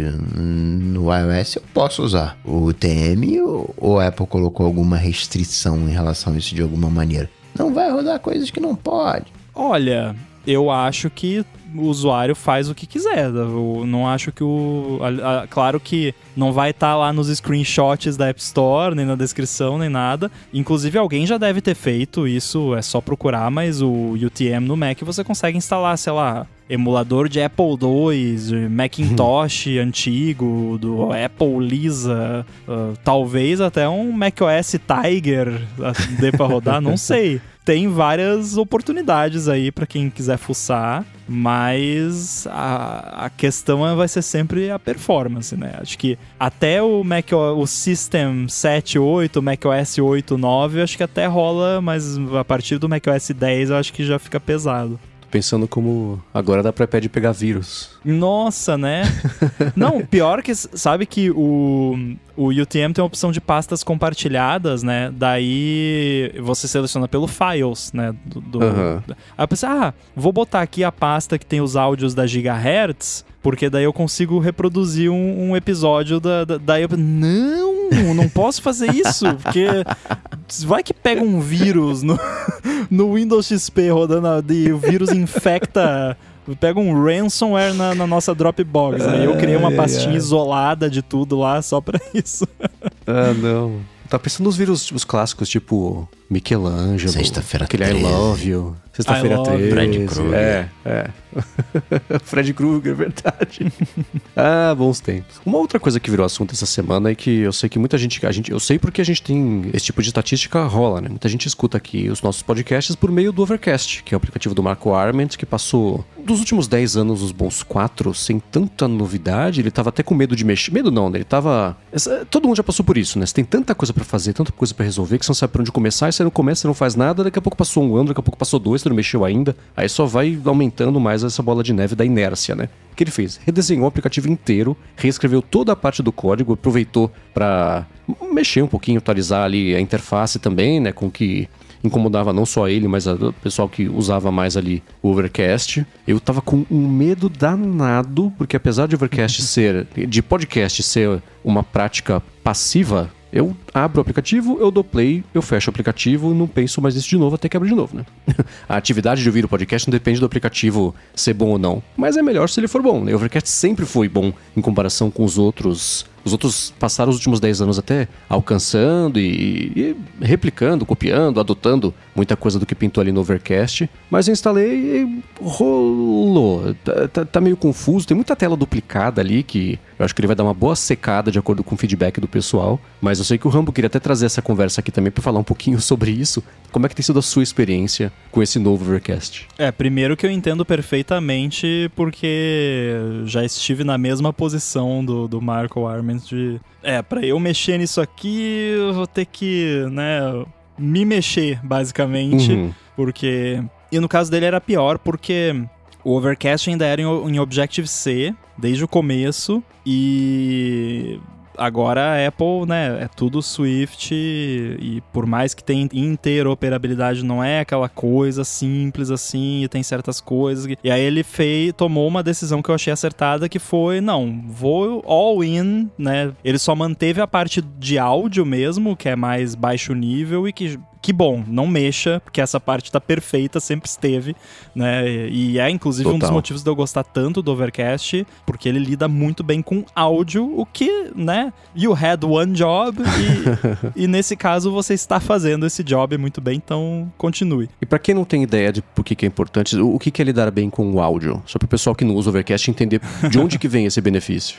no iOS, eu posso usar o UTM, ou a Apple colocou alguma restrição em relação a isso de alguma maneira? Não vai rodar coisas que não pode. Olha, eu acho que o usuário faz o que quiser. Eu não acho que claro que não vai estar lá nos screenshots da App Store, nem na descrição, nem nada. Inclusive, alguém já deve ter feito isso, é só procurar, mas o UTM no Mac você consegue instalar, sei lá, emulador de Apple II, Macintosh antigo, do Apple Lisa, talvez até um macOS Tiger dê pra rodar, não sei. Tem várias oportunidades aí pra quem quiser fuçar, mas a questão vai ser sempre a performance, né? Acho que até o System 7.8, macOS 8.9, acho que até rola, mas a partir do macOS 10 eu acho que já fica pesado. Pensando como agora dá pra iPad pegar vírus. Nossa, né? Não, pior que, sabe que o UTM tem a opção de pastas compartilhadas, né? Daí você seleciona pelo Files, né? Aí eu pensei, vou botar aqui a pasta que tem os áudios da Gigahertz, porque daí eu consigo reproduzir um episódio daí eu não posso fazer isso, porque vai que pega um vírus no Windows XP rodando e o vírus infecta, pega um ransomware na nossa Dropbox, né? Eu criei uma pastinha isolada de tudo lá só pra isso. Não. Tá pensando nos vírus, os clássicos, tipo Michelangelo, Sexta-feira aquele 13. I Love You, Sexta-feira 13. Fred Krueger. Fred Krueger, verdade. Bons tempos. Uma outra coisa que virou assunto essa semana é que eu sei que muita gente, eu sei porque a gente tem esse tipo de estatística rola, né? Muita gente escuta aqui os nossos podcasts por meio do Overcast, que é o aplicativo do Marco Arment, que passou dos últimos 10 anos, os bons 4, sem tanta novidade. Ele tava até com medo de mexer. Medo não, né? Ele tava... Todo mundo já passou por isso, né? Você tem tanta coisa pra fazer, tanta coisa pra resolver, que você não sabe por onde começar, e você não começa, você não faz nada, daqui a pouco passou um ano, daqui a pouco passou 2, você não mexeu ainda, aí só vai aumentando mais essa bola de neve da inércia, né? O que ele fez? Redesenhou o aplicativo inteiro, reescreveu toda a parte do código, aproveitou pra mexer um pouquinho, atualizar ali a interface também, né? Com que incomodava não só ele, mas o pessoal que usava mais ali o Overcast. Eu tava com um medo danado, porque apesar de de podcast ser uma prática passiva, eu abro o aplicativo, eu dou play, eu fecho o aplicativo, não penso mais nisso de novo até que abra de novo, né? A atividade de ouvir o podcast não depende do aplicativo ser bom ou não, mas é melhor se ele for bom, né? O Overcast sempre foi bom em comparação com os outros. Os outros passaram os últimos 10 anos até alcançando e replicando, copiando, adotando muita coisa do que pintou ali no Overcast. Mas eu instalei e rolou. Tá meio confuso, tem muita tela duplicada ali que eu acho que ele vai dar uma boa secada de acordo com o feedback do pessoal. Mas eu sei que o Rambo queria até trazer essa conversa aqui também para falar um pouquinho sobre isso. Como é que tem sido a sua experiência com esse novo Overcast? Primeiro que eu entendo perfeitamente, porque já estive na mesma posição do Marco Arment de... pra eu mexer nisso aqui, eu vou ter que, né, me mexer, basicamente, porque... E no caso dele era pior, porque O Overcast ainda era em Objective-C, desde o começo, e... Agora a Apple, né, é tudo Swift e por mais que tenha interoperabilidade, não é aquela coisa simples assim, e tem certas coisas. E aí ele tomou uma decisão que eu achei acertada, que foi, não, vou all in, né? Ele só manteve a parte de áudio mesmo, que é mais baixo nível e que bom, não mexa, porque essa parte tá perfeita, sempre esteve, né? E é, inclusive, um dos motivos de eu gostar tanto do Overcast, porque ele lida muito bem com áudio, o que, né? You had one job, e nesse caso você está fazendo esse job muito bem, então continue. E pra quem não tem ideia de por que é importante, o que é lidar bem com o áudio? Só pro pessoal que não usa o Overcast entender de onde que vem esse benefício.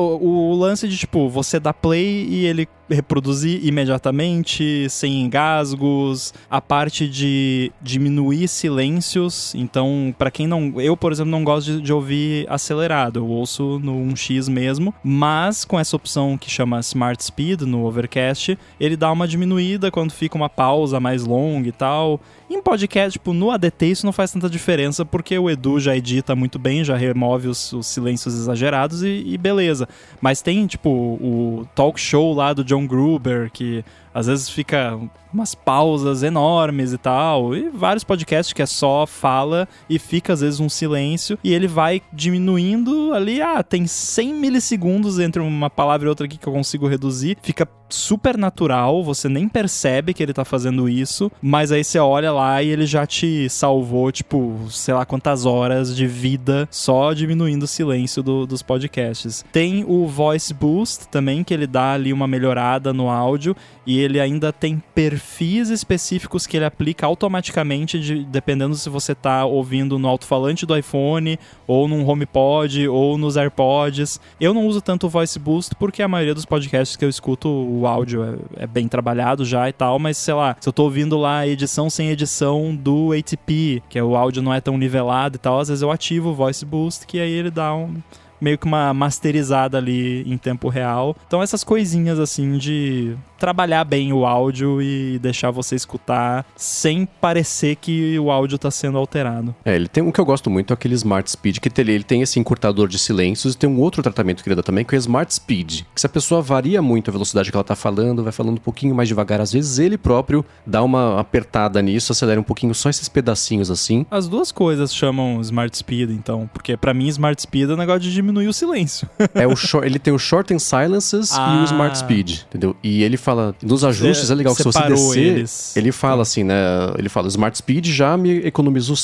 O lance de, tipo, você dá play e ele reproduzir imediatamente, sem engasgos, a parte de diminuir silêncios. Então, pra quem não... Eu, por exemplo, não gosto de ouvir acelerado, eu ouço no 1x mesmo, mas com essa opção que chama Smart Speed no Overcast, ele dá uma diminuída quando fica uma pausa mais longa e tal. Em podcast, tipo, no ADT isso não faz tanta diferença, porque o Edu já edita muito bem, já remove os silêncios exagerados e beleza. Mas tem, tipo, o talk show lá do John Gruber, que às vezes fica umas pausas enormes e tal, e vários podcasts que é só fala e fica às vezes um silêncio, e ele vai diminuindo ali, tem 100 milissegundos entre uma palavra e outra aqui que eu consigo reduzir, fica super natural, você nem percebe que ele tá fazendo isso, mas aí você olha lá e ele já te salvou, tipo, sei lá quantas horas de vida só diminuindo o silêncio dos podcasts. Tem o Voice Boost também, que ele dá ali uma melhorada no áudio, e ele ainda tem perfis específicos que ele aplica automaticamente, dependendo se você tá ouvindo no alto-falante do iPhone, ou num HomePod, ou nos AirPods. Eu não uso tanto o Voice Boost, porque a maioria dos podcasts que eu escuto, o áudio é bem trabalhado já e tal, mas sei lá, se eu tô ouvindo lá edição sem edição do ATP, que o áudio não é tão nivelado e tal, às vezes eu ativo o Voice Boost, que aí ele dá meio que uma masterizada ali em tempo real. Então essas coisinhas assim de trabalhar bem o áudio e deixar você escutar sem parecer que o áudio tá sendo alterado. Ele tem um que eu gosto muito, é aquele Smart Speed, que ele tem esse encurtador de silêncios, e tem um outro tratamento que ele dá também, que é o Smart Speed, que se a pessoa varia muito a velocidade que ela tá falando, vai falando um pouquinho mais devagar, às vezes ele próprio dá uma apertada nisso, acelera um pouquinho só esses pedacinhos assim. As duas coisas chamam Smart Speed, então, porque pra mim Smart Speed é um negócio de diminuir o silêncio. Ele tem o Short and Silences e o Smart Speed, entendeu? E ele fala, nos ajustes é legal que se você descer, ele fala assim, né? Ele fala, Smart Speed já me economizou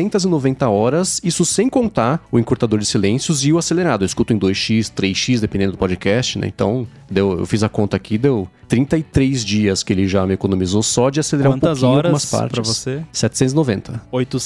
790 horas, isso sem contar o encurtador de silêncios e o acelerado. Eu escuto em 2x, 3x, dependendo do podcast, né? Então, eu fiz a conta aqui, deu 33 dias que ele já me economizou só de acelerar um pouquinho algumas partes. Pra você? 790.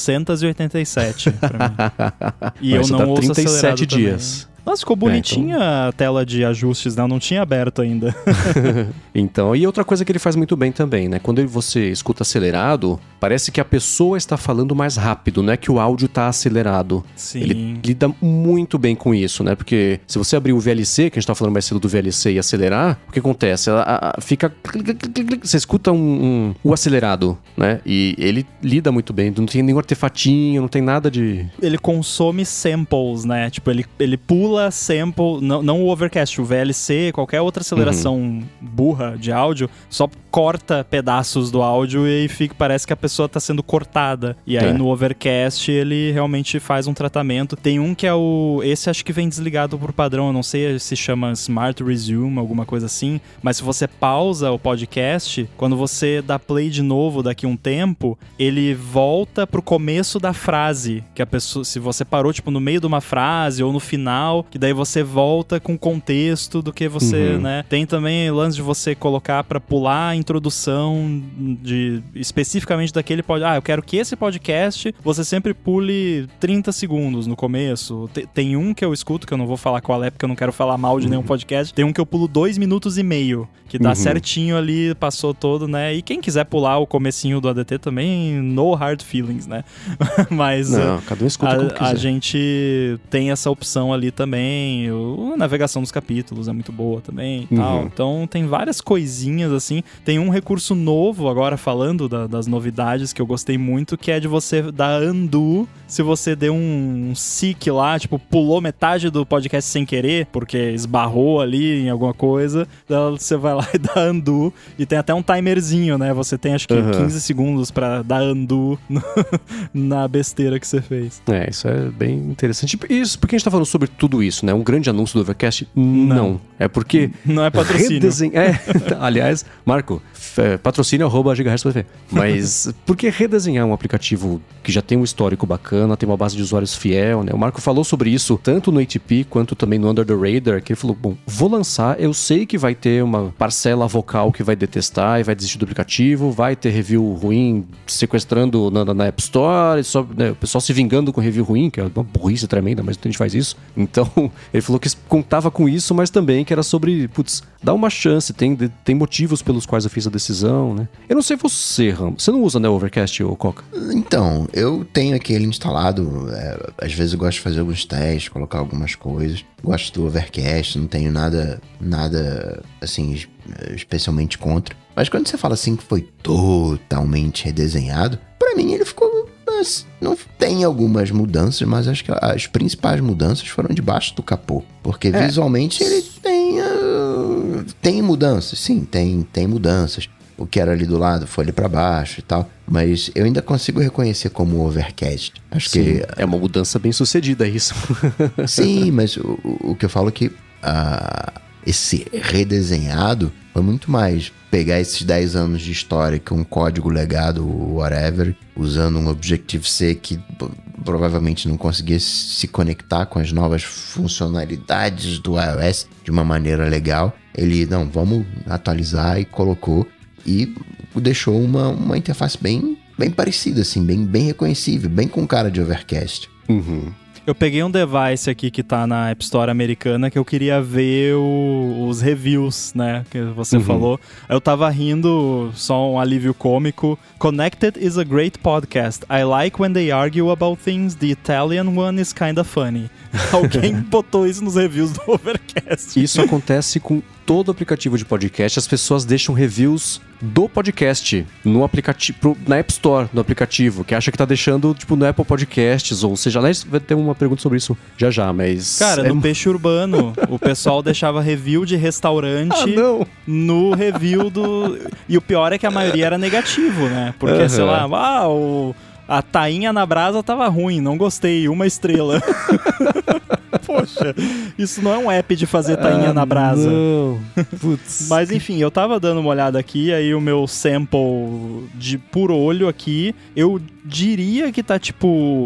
887 pra mim. E mas eu não ouço 37 dias. Também. Nossa, ficou bonitinha a tela de ajustes, né? Eu não tinha aberto ainda. Então, e outra coisa que ele faz muito bem também, né? Quando você escuta acelerado, parece que a pessoa está falando mais rápido, não é que o áudio está acelerado. Sim. Ele lida muito bem com isso, né? Porque se você abrir o VLC, que a gente estava falando mais cedo do VLC, e acelerar, o que acontece? Fica... Você escuta o acelerado, né? E ele lida muito bem, não tem nenhum artefatinho, não tem nada de... Ele consome samples, né? Tipo, ele pula sample, não o Overcast, o VLC, qualquer outra aceleração burra de áudio, só corta pedaços do áudio e aí parece que a pessoa tá sendo cortada. E aí no Overcast ele realmente faz um tratamento. Tem um que é esse acho que vem desligado por padrão, eu não sei se chama Smart Resume, alguma coisa assim, mas se você pausa o podcast, quando você dá play de novo daqui a um tempo, ele volta pro começo da frase, que a pessoa, se você parou tipo no meio de uma frase ou no final, que daí você volta com contexto do que você, né? Tem também lance de você colocar pra pular a introdução especificamente daquele podcast. Eu quero que esse podcast você sempre pule 30 segundos no começo. Tem um que eu escuto, que eu não vou falar qual é, porque eu não quero falar mal de nenhum podcast. Tem um que eu pulo 2 minutos e meio, que dá certinho ali, passou todo, né? E quem quiser pular o comecinho do ADT também, no hard feelings, né? Mas não, cada um escuta como quiser. A gente tem essa opção ali também, a navegação dos capítulos é muito boa também e tal. Então tem várias coisinhas assim. tem um recurso novo, agora falando das novidades, que eu gostei muito, que é de você dar undo se você deu um sick lá, tipo, pulou metade do podcast sem querer, porque esbarrou ali em alguma coisa, daí você vai lá e dá undo, e tem até um timerzinho, né? Você tem acho que 15 segundos pra dar undo na besteira que você fez. Isso é bem interessante. Isso, porque a gente tá falando sobre tudo isso, né? Um grande anúncio do Overcast? Não. É porque... Não é patrocínio. Aliás, Marco, patrocínio @gigahertz.tv. Mas por que redesenhar um aplicativo que já tem um histórico bacana, tem uma base de usuários fiel, né? O Marco falou sobre isso tanto no ATP quanto também no Under the Radar, que ele falou, bom, vou lançar, eu sei que vai ter uma parcela vocal que vai detestar e vai desistir do aplicativo, vai ter review ruim sequestrando na App Store, né, o pessoal se vingando com review ruim, que é uma burrice tremenda, mas a gente faz isso. Então, ele falou que contava com isso, mas também que era sobre, dá uma chance, tem motivos pelos quais eu fiz a decisão, né? Eu não sei você, Rambo, você não usa, né, o Overcast ou Coca? Então, eu tenho aqui ele instalado, às vezes eu gosto de fazer alguns testes, colocar algumas coisas, gosto do Overcast, não tenho nada assim, especialmente contra. Mas quando você fala assim que foi totalmente redesenhado, pra mim ele ficou... Não tem algumas mudanças, mas acho que as principais mudanças foram debaixo do capô. Porque visualmente ele tem mudanças, sim, tem mudanças. O que era ali do lado foi ali pra baixo e tal. Mas eu ainda consigo reconhecer como Overcast. Acho sim, que... é uma mudança bem sucedida isso. Sim, mas o que eu falo é que esse redesenhado foi muito mais pegar esses 10 anos de história com um código legado, whatever, usando um Objective-C que provavelmente não conseguia se conectar com as novas funcionalidades do iOS de uma maneira legal. Ele, não, vamos atualizar, e colocou e deixou uma interface bem parecida, assim, bem reconhecível, bem com cara de Overcast. Eu peguei um device aqui que tá na App Store americana que eu queria ver os reviews, né, que você falou. Eu tava rindo, só um alívio cômico. Connected is a great podcast. I like when they argue about things. The Italian one is kinda funny. Alguém botou isso nos reviews do Overcast. Isso acontece com todo aplicativo de podcast. As pessoas deixam reviews do podcast no aplicativo, na App Store do aplicativo, que acha que tá deixando, tipo, no Apple Podcasts, ou seja, aliás, vai ter uma pergunta sobre isso já, mas... Cara, no Peixe Urbano, o pessoal deixava review de restaurante no review do... E o pior é que a maioria era negativo, né? Porque, sei lá, a tainha na brasa tava ruim, não gostei, 1 estrela. Poxa, isso não é um app de fazer tainha na brasa. Não. Putz. Mas enfim, eu tava dando uma olhada aqui, aí o meu sample por olho aqui, eu diria que tá tipo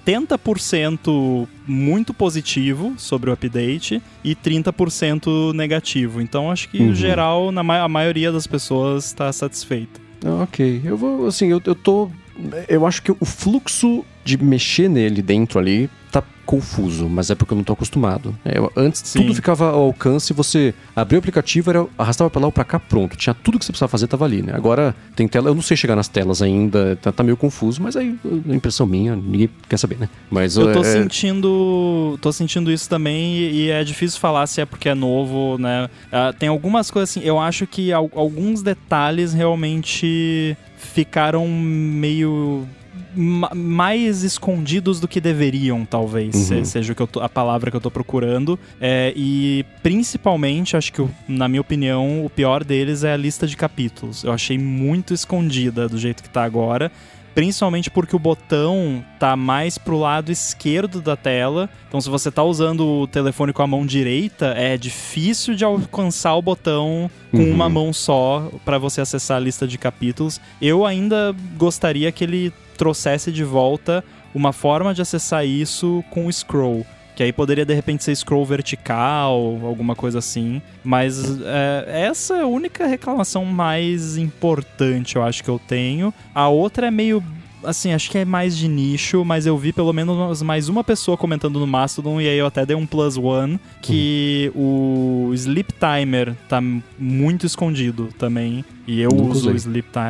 70% muito positivo sobre o update e 30% negativo. Então acho que, em geral, a maioria das pessoas tá satisfeita. Ok, eu vou, assim, eu acho que o fluxo de mexer nele dentro ali tá confuso, mas é porque eu não tô acostumado. Antes tudo ficava ao alcance, você abria o aplicativo, arrastava pra lá ou pra cá, pronto. Tinha tudo que você precisava fazer, tava ali, né? Agora tem tela, eu não sei chegar nas telas ainda, tá meio confuso, mas aí, impressão minha, ninguém quer saber, né? Mas eu tô sentindo isso também e é difícil falar se é porque é novo, né? Tem algumas coisas assim, eu acho que alguns detalhes realmente ficaram meio... mais escondidos do que deveriam, talvez, seja a palavra que eu tô procurando. E principalmente, acho que, na minha opinião, o pior deles é a lista de capítulos. Eu achei muito escondida do jeito que tá agora, principalmente porque o botão tá mais pro lado esquerdo da tela. Então, se você tá usando o telefone com a mão direita, é difícil de alcançar o botão com uma mão só para você acessar a lista de capítulos. Eu ainda gostaria que ele trouxesse de volta uma forma de acessar isso com o scroll. Que aí poderia, de repente, ser scroll vertical, alguma coisa assim. Mas essa é a única reclamação mais importante, eu acho, que eu tenho. A outra é meio... assim, acho que é mais de nicho, mas eu vi pelo menos mais uma pessoa comentando no Mastodon, e aí eu até dei um +1, que o Sleep Timer tá muito escondido também. E eu uso o Sleep Timer.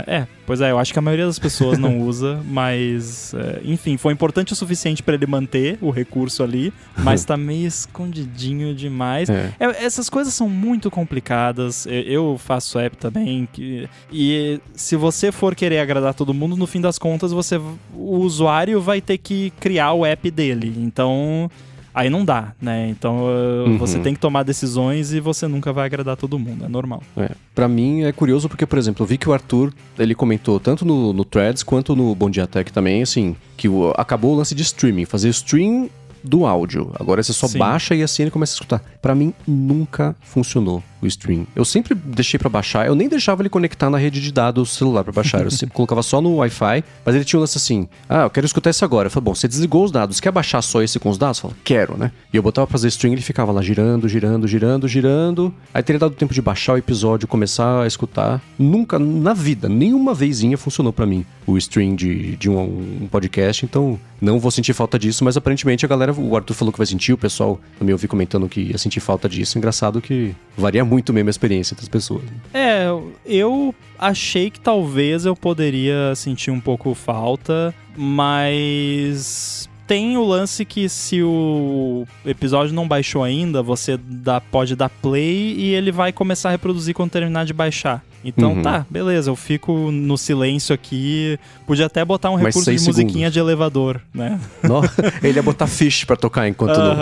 Pois é, eu acho que a maioria das pessoas não usa, mas, enfim, foi importante o suficiente pra ele manter o recurso ali, mas tá meio escondidinho demais. Essas coisas são muito complicadas, eu faço app também, e se você for querer agradar todo mundo, no fim das contas, o usuário vai ter que criar o app dele, então... Aí não dá, né? Então você tem que tomar decisões e você nunca vai agradar todo mundo, é normal. Pra mim é curioso porque, por exemplo, eu vi que o Arthur, ele comentou tanto no Threads quanto no Bom Dia Tech também, assim, que acabou o lance de streaming, fazer stream do áudio. Agora você só baixa e assim ele começa a escutar. Pra mim, nunca funcionou o stream. Eu sempre deixei pra baixar, eu nem deixava ele conectar na rede de dados celular pra baixar, eu sempre colocava só no Wi-Fi, mas ele tinha um lance assim, eu quero escutar esse agora. Eu falei, bom, você desligou os dados, quer baixar só esse com os dados? Eu falei, quero, né? E eu botava pra fazer stream, ele ficava lá girando, aí teria dado tempo de baixar o episódio, começar a escutar. Nunca, na vida, nenhuma vezinha funcionou pra mim o stream de um podcast, então não vou sentir falta disso, mas aparentemente a galera, o Arthur falou que vai sentir, o pessoal também ouvi comentando que ia sentir falta disso. Engraçado que varia muito mesmo a experiência entre as pessoas. Eu achei que talvez eu poderia sentir um pouco falta, mas tem o lance que se o episódio não baixou ainda, você pode dar play e ele vai começar a reproduzir quando terminar de baixar. Então tá, beleza, eu fico no silêncio aqui. Podia até botar um recurso de musiquinha de elevador, né? Ele ia botar Fish pra tocar enquanto não...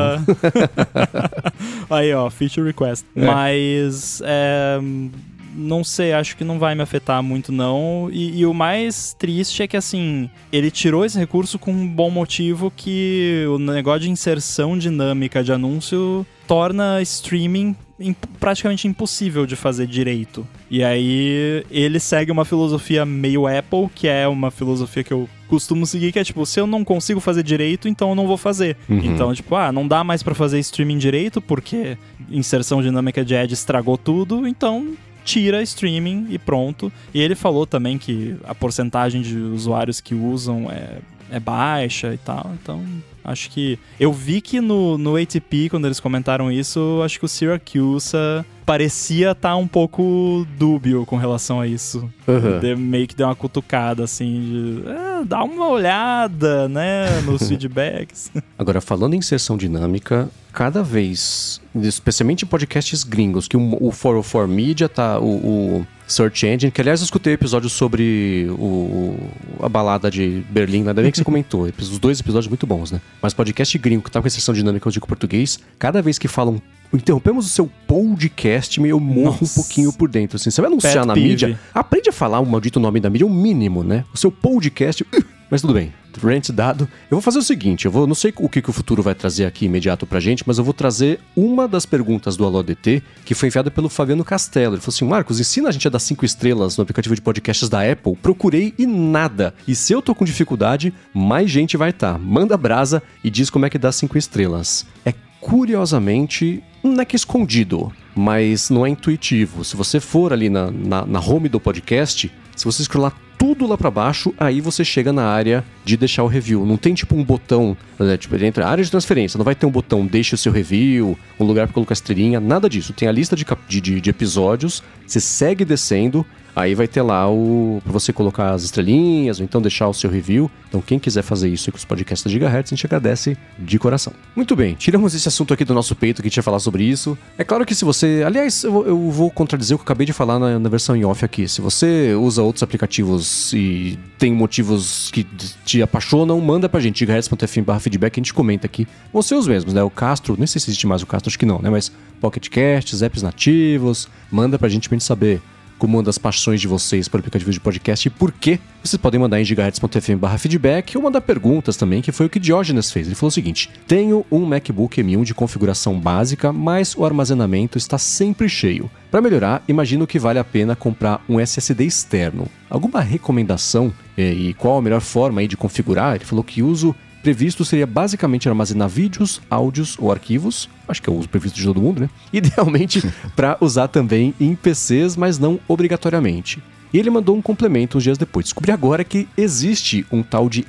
Aí, ó, feature request. Mas, não sei, acho que não vai me afetar muito, não. E o mais triste é que, assim, ele tirou esse recurso com um bom motivo, que o negócio de inserção dinâmica de anúncio torna streaming praticamente impossível de fazer direito. E aí ele segue uma filosofia meio Apple, que é uma filosofia que eu costumo seguir, que é tipo, se eu não consigo fazer direito, então eu não vou fazer. Então, tipo, não dá mais pra fazer streaming direito, porque inserção dinâmica de ad estragou tudo, então tira streaming e pronto. E ele falou também que a porcentagem de usuários que usam é baixa e tal, então acho que... Eu vi que no ATP, quando eles comentaram isso, acho que o Syracuse parecia estar um pouco dúbio com relação a isso. Meio que deu uma cutucada, assim, dá uma olhada, né, nos feedbacks. Agora, falando em inserção dinâmica, cada vez, especialmente em podcasts gringos, que o 404 Media tá... o Search Engine, que aliás eu escutei o episódio sobre a balada de Berlim, ainda bem que você comentou, os 2 episódios muito bons, né? Mas podcast gringo que tá com inserção dinâmica, eu digo português, cada vez que falam, interrompemos o seu podcast, eu morro um pouquinho por dentro, assim. Você vai anunciar na mídia, aprende a falar o maldito nome da mídia, o mínimo, né? O seu podcast... Mas tudo bem, rant dado. Eu vou fazer o seguinte, não sei o que o futuro vai trazer aqui imediato pra gente, mas eu vou trazer uma das perguntas do Alô ADT, que foi enviada pelo Fabiano Castelo. Ele falou assim, Marcos, ensina a gente a dar 5 estrelas no aplicativo de podcasts da Apple. Procurei e nada. E se eu tô com dificuldade, mais gente vai estar. Manda brasa e diz como é que dá 5 estrelas. Curiosamente, não é que escondido, mas não é intuitivo. Se você for ali na home do podcast, se você scrollar tudo lá pra baixo, aí você chega na área de deixar o review. Não tem tipo um botão, né? Tipo, ele entra área de transferência, não vai ter um botão deixe o seu review, um lugar pra colocar estrelinha, nada disso. Tem a lista de episódios, você segue descendo, aí vai ter lá pra você colocar as estrelinhas, ou então deixar o seu review. Então quem quiser fazer isso com os podcasts da Gigahertz, a gente agradece de coração. Muito bem, tiramos esse assunto aqui do nosso peito, que a gente ia falar sobre isso. É claro que se você... Aliás, eu vou contradizer o que eu acabei de falar na versão em off aqui. Se você usa outros aplicativos e tem motivos que te apaixonam, manda pra gente, gigahertz.fm/feedback, a gente comenta aqui. Vão ser os mesmos, né? O Castro, nem sei se existe mais o Castro, acho que não, né? Mas Pocket Casts, apps nativos, manda pra gente saber como anda as paixões de vocês para o aplicativo de podcast e por quê. Vocês podem mandar em gigahertz.fm/feedback ou mandar perguntas também, que foi o que Diógenes fez. Ele falou o seguinte: tenho um MacBook M1 de configuração básica, mas o armazenamento está sempre cheio. Para melhorar, imagino que vale a pena comprar um SSD externo. Alguma recomendação e qual a melhor forma aí de configurar? Ele falou que uso previsto seria basicamente armazenar vídeos, áudios ou arquivos. Acho que é o uso previsto de todo mundo, né? Idealmente para usar também em PCs, mas não obrigatoriamente. E ele mandou um complemento uns dias depois. Descobri agora que existe um tal de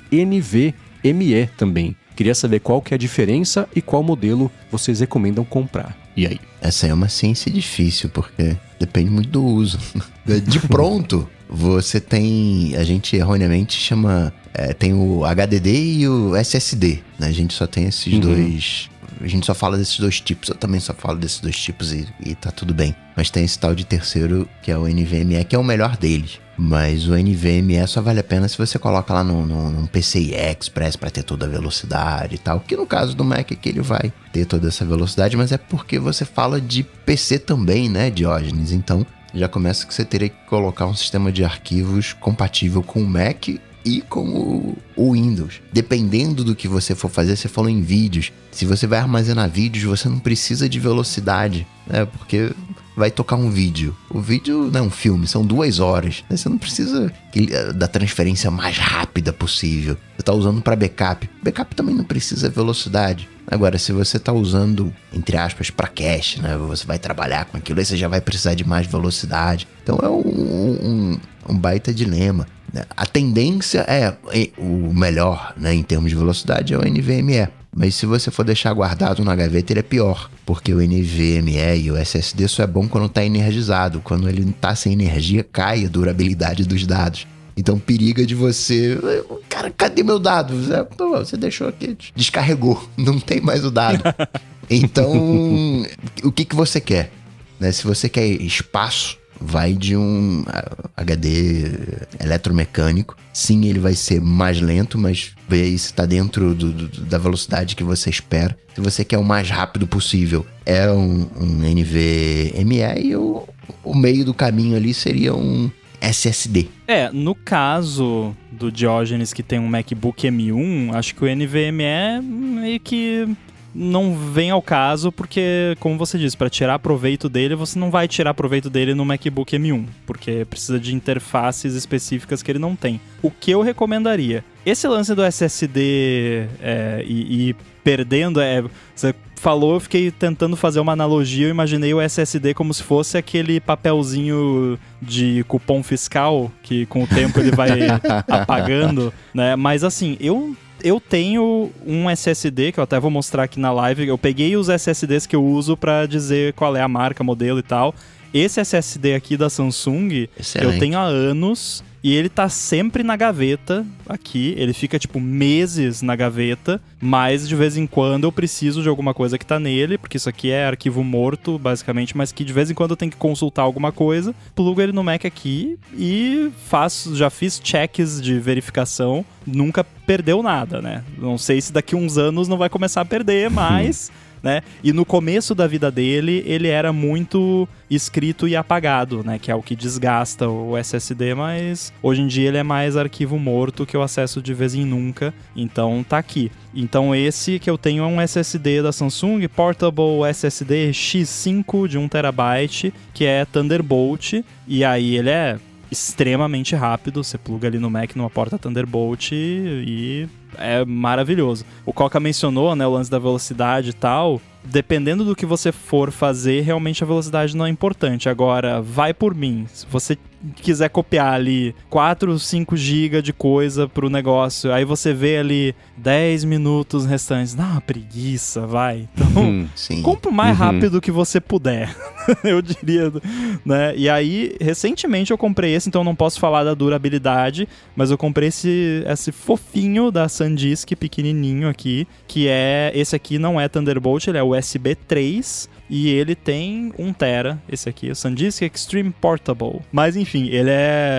NVMe também. Queria saber qual que é a diferença e qual modelo vocês recomendam comprar. E aí? Essa é uma ciência difícil, porque depende muito do uso. De pronto, você tem... A gente erroneamente chama... tem o HDD e o SSD, né? A gente só tem esses dois... A gente só fala desses dois tipos. Eu também só falo desses dois tipos e tá tudo bem. Mas tem esse tal de terceiro, que é o NVMe, que é o melhor deles. Mas o NVMe só vale a pena se você coloca lá num PCI Express pra ter toda a velocidade e tal. Que no caso do Mac é que ele vai ter toda essa velocidade, mas é porque você fala de PC também, né, Diógenes? Então já começa que você teria que colocar um sistema de arquivos compatível com o Mac e com o Windows. Dependendo do que você for fazer, você falou em vídeos. Se você vai armazenar vídeos, você não precisa de velocidade, né? Porque vai tocar um vídeo. O vídeo não é um filme, são 2 horas. Você não precisa da transferência mais rápida possível. Você está usando para backup. Backup também não precisa de velocidade. Agora, se você está usando, entre aspas, para cache, né? Você vai trabalhar com aquilo, aí você já vai precisar de mais velocidade. Então é um baita dilema. A tendência o melhor, né, em termos de velocidade é o NVMe. Mas se você for deixar guardado na gaveta, ele é pior. Porque o NVMe e o SSD só é bom quando está energizado. Quando ele está sem energia, cai a durabilidade dos dados. Então periga de você... Cara, cadê meu dado? Você deixou aqui, descarregou. Não tem mais o dado. Então, o que você quer? Né? Se você quer espaço, vai de um HD eletromecânico. Sim, ele vai ser mais lento, mas vê se está dentro da velocidade que você espera. Se você quer o mais rápido possível, é um NVMe, e o meio do caminho ali seria um SSD. No caso do Diógenes, que tem um MacBook M1, acho que o NVMe meio que não vem ao caso, porque, como você disse, para tirar proveito dele, você não vai tirar proveito dele no MacBook M1, porque precisa de interfaces específicas que ele não tem. O que eu recomendaria? Esse lance do SSD e perdendo, você falou, eu fiquei tentando fazer uma analogia, eu imaginei o SSD como se fosse aquele papelzinho de cupom fiscal, que com o tempo ele vai apagando, né? Mas assim, eu tenho um SSD, que eu até vou mostrar aqui na live. Eu peguei os SSDs que eu uso pra dizer qual é a marca, modelo e tal. Esse SSD aqui da Samsung, excelente, eu tenho há anos e ele tá sempre na gaveta aqui. Ele fica, tipo, meses na gaveta, mas de vez em quando eu preciso de alguma coisa que tá nele, porque isso aqui é arquivo morto, basicamente, mas que de vez em quando eu tenho que consultar alguma coisa. Plugo ele no Mac aqui e já fiz checks de verificação, nunca perdeu nada, né? Não sei se daqui uns anos não vai começar a perder, mas... né? E no começo da vida dele, ele era muito escrito e apagado, né? Que é o que desgasta o SSD, mas hoje em dia ele é mais arquivo morto que eu acesso de vez em nunca, então tá aqui. Então esse que eu tenho é um SSD da Samsung, Portable SSD X5 de 1TB, que é Thunderbolt, e aí ele é extremamente rápido, você pluga ali no Mac numa porta Thunderbolt e é maravilhoso. O Coca mencionou, né, o lance da velocidade e tal. Dependendo do que você for fazer, realmente a velocidade não é importante. Agora, vai por mim. Se você quiser copiar ali 4, 5 GB de coisa pro negócio, aí você vê ali 10 minutos restantes. Dá uma preguiça, vai. Então, compra o mais rápido que você puder. Eu diria, né? E aí, recentemente eu comprei esse, então não posso falar da durabilidade, mas eu comprei esse fofinho da SanDisk, pequenininho aqui, que esse aqui não é Thunderbolt, ele é USB 3, e ele tem 1 TB, esse aqui, o SanDisk Extreme Portable. Mas enfim, ele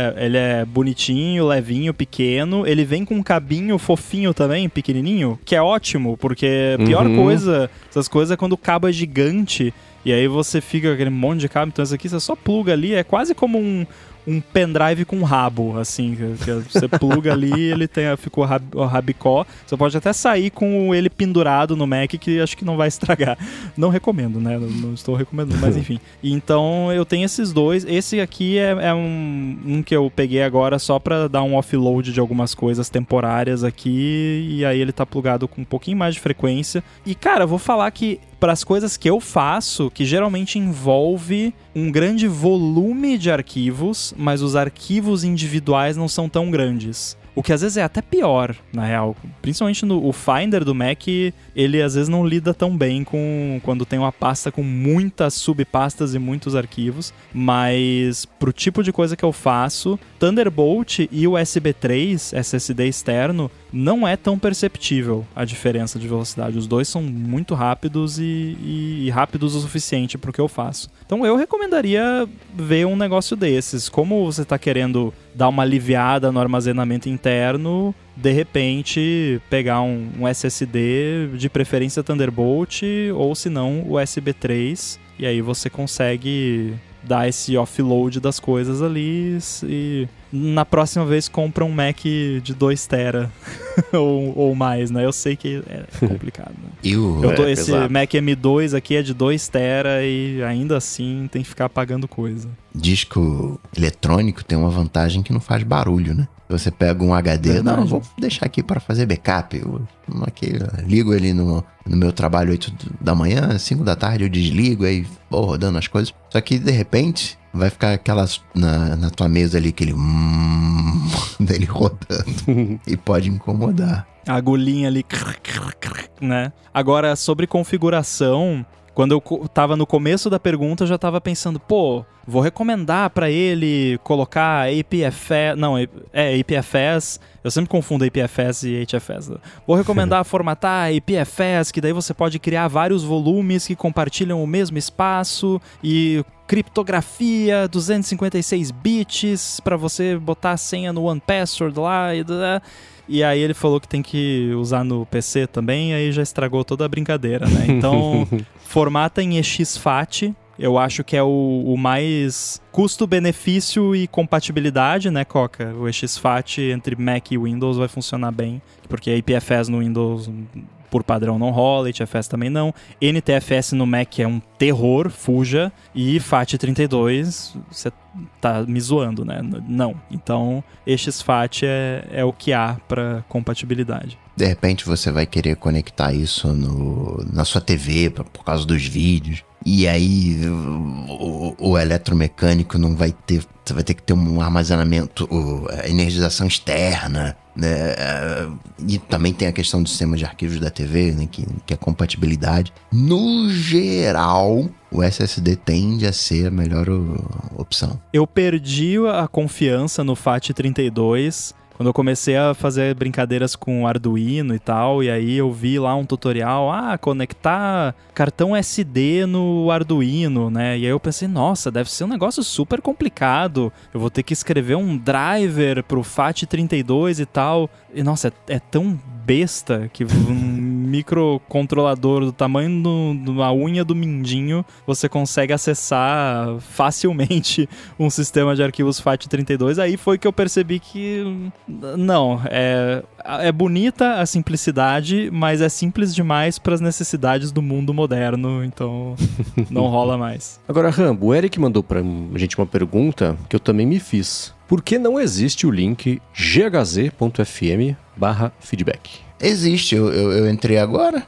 é bonitinho, levinho, pequeno, ele vem com um cabinho fofinho também, pequenininho, que é ótimo, porque a pior coisa, essas coisas, é quando o cabo é gigante, e aí você fica com aquele monte de cabo. Então esse aqui você só pluga ali, é quase como um pendrive com rabo, assim, que você pluga ali, ele ficou rabicó. Você pode até sair com ele pendurado no Mac, que acho que não vai estragar. Não recomendo, né? Não estou recomendando, mas enfim. Então eu tenho esses dois. Esse aqui é um que eu peguei agora só pra dar um offload de algumas coisas temporárias aqui, e aí ele tá plugado com um pouquinho mais de frequência. E cara, eu vou falar que para as coisas que eu faço, que geralmente envolve um grande volume de arquivos, mas os arquivos individuais não são tão grandes. O que às vezes é até pior, na real. Principalmente o Finder do Mac, ele às vezes não lida tão bem com quando tem uma pasta com muitas subpastas e muitos arquivos. Mas pro tipo de coisa que eu faço, Thunderbolt e USB 3, SSD externo, não é tão perceptível a diferença de velocidade. Os dois são muito rápidos e rápidos o suficiente pro que eu faço. Então eu recomendaria ver um negócio desses. Como você tá querendo dar uma aliviada no armazenamento interno, de repente pegar um SSD, de preferência Thunderbolt, ou se não USB 3, e aí você consegue dar esse offload das coisas ali e na próxima vez compra um Mac de 2 TB ou mais, né? Eu sei que é complicado, né? Esse pesado. Mac M2 aqui é de 2 TB e ainda assim tem que ficar pagando coisa. Disco eletrônico tem uma vantagem que não faz barulho, né? Você pega um HD, não, vou deixar aqui para fazer backup. Eu ligo ele no meu trabalho 8 da manhã, 5 da tarde eu desligo, aí vou rodando as coisas. Só que de repente vai ficar aquelas na tua mesa ali, aquele dele rodando e pode incomodar. A agulhinha ali, né? Agora, sobre configuração, quando eu tava no começo da pergunta, eu já tava pensando, vou recomendar pra ele colocar APFS... Não, APFS... Eu sempre confundo APFS e HFS. Vou recomendar formatar APFS, que daí você pode criar vários volumes que compartilham o mesmo espaço e criptografia, 256 bits, pra você botar a senha no OnePassword lá e aí ele falou que tem que usar no PC também, aí já estragou toda a brincadeira, né? Então, formata em exFAT. Eu acho que é o mais custo-benefício e compatibilidade, né, Coca? O exFAT entre Mac e Windows vai funcionar bem, porque IPFS no Windows por padrão não rola, HFS também não. NTFS no Mac é um terror, fuja. E FAT32, você tá me zoando, né? Não. Então, exFAT é o que há para compatibilidade. De repente você vai querer conectar isso na sua TV por causa dos vídeos. E aí o eletromecânico não vai ter... Você vai ter que ter um armazenamento, energização externa, né? E também tem a questão do sistema de arquivos da TV, né? Que é compatibilidade. No geral, o SSD tende a ser a melhor opção. Eu perdi a confiança no FAT32 quando eu comecei a fazer brincadeiras com Arduino e tal, e aí eu vi lá um tutorial, conectar cartão SD no Arduino, né? E aí eu pensei, nossa, deve ser um negócio super complicado, eu vou ter que escrever um driver pro FAT32 e tal. E nossa, é tão besta que um microcontrolador do tamanho de uma unha do mindinho você consegue acessar facilmente um sistema de arquivos FAT32. Aí foi que eu percebi que não, é bonita a simplicidade, mas é simples demais para as necessidades do mundo moderno, então não rola mais. Agora, Rambo, o Eric mandou pra gente uma pergunta que eu também me fiz. Por que não existe o link ghz.fm/feedback? Existe, eu entrei agora.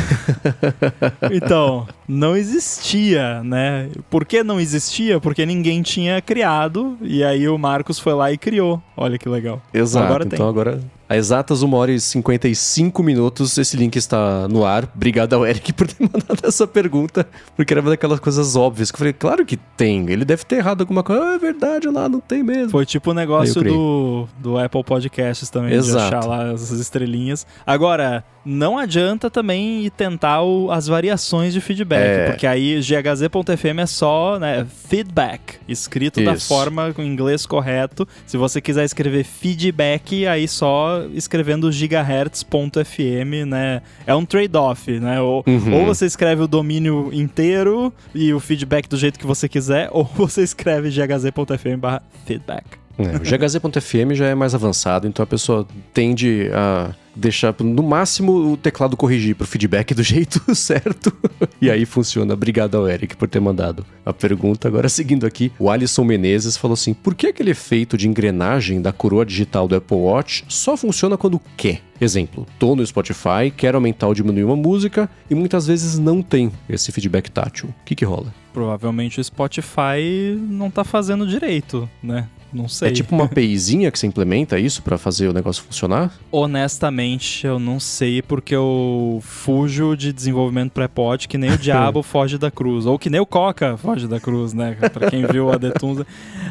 Então, não existia, né? Por que não existia? Porque ninguém tinha criado, e aí o Marcos foi lá e criou. Olha que legal. Exato, agora há exatas 1h55, esse link está no ar. Obrigado ao Eric por ter mandado essa pergunta, porque era uma daquelas coisas óbvias que eu falei, claro que tem, ele deve ter errado alguma coisa. É verdade, lá não tem mesmo. Foi tipo o negócio do Apple Podcasts também, de achar lá as estrelinhas. Agora, não adianta também ir tentar as variações de feedback, porque aí ghz.fm é só, né, feedback, escrito da forma com inglês correto. Se você quiser escrever feedback, aí só escrevendo gigahertz.fm, né? É um trade-off, né? Ou você escreve o domínio inteiro e o feedback do jeito que você quiser, ou você escreve ghz.fm/feedback. O GHZ.fm já é mais avançado, então a pessoa tende a deixar, no máximo, o teclado corrigir pro feedback do jeito certo. E aí funciona. Obrigado ao Eric por ter mandado a pergunta. Agora, seguindo aqui, o Alisson Menezes falou assim: por que aquele efeito de engrenagem da coroa digital do Apple Watch só funciona quando quer? Exemplo, tô no Spotify, quero aumentar ou diminuir uma música e muitas vezes não tem esse feedback tátil. O que rola? Provavelmente o Spotify não tá fazendo direito, né? Não sei. É tipo uma APIzinha que você implementa isso pra fazer o negócio funcionar? Honestamente, eu não sei, porque eu fujo de desenvolvimento para Apple Watch que nem o diabo foge da cruz. Ou que nem o Coca foge da cruz, né? Pra quem viu a Detunes.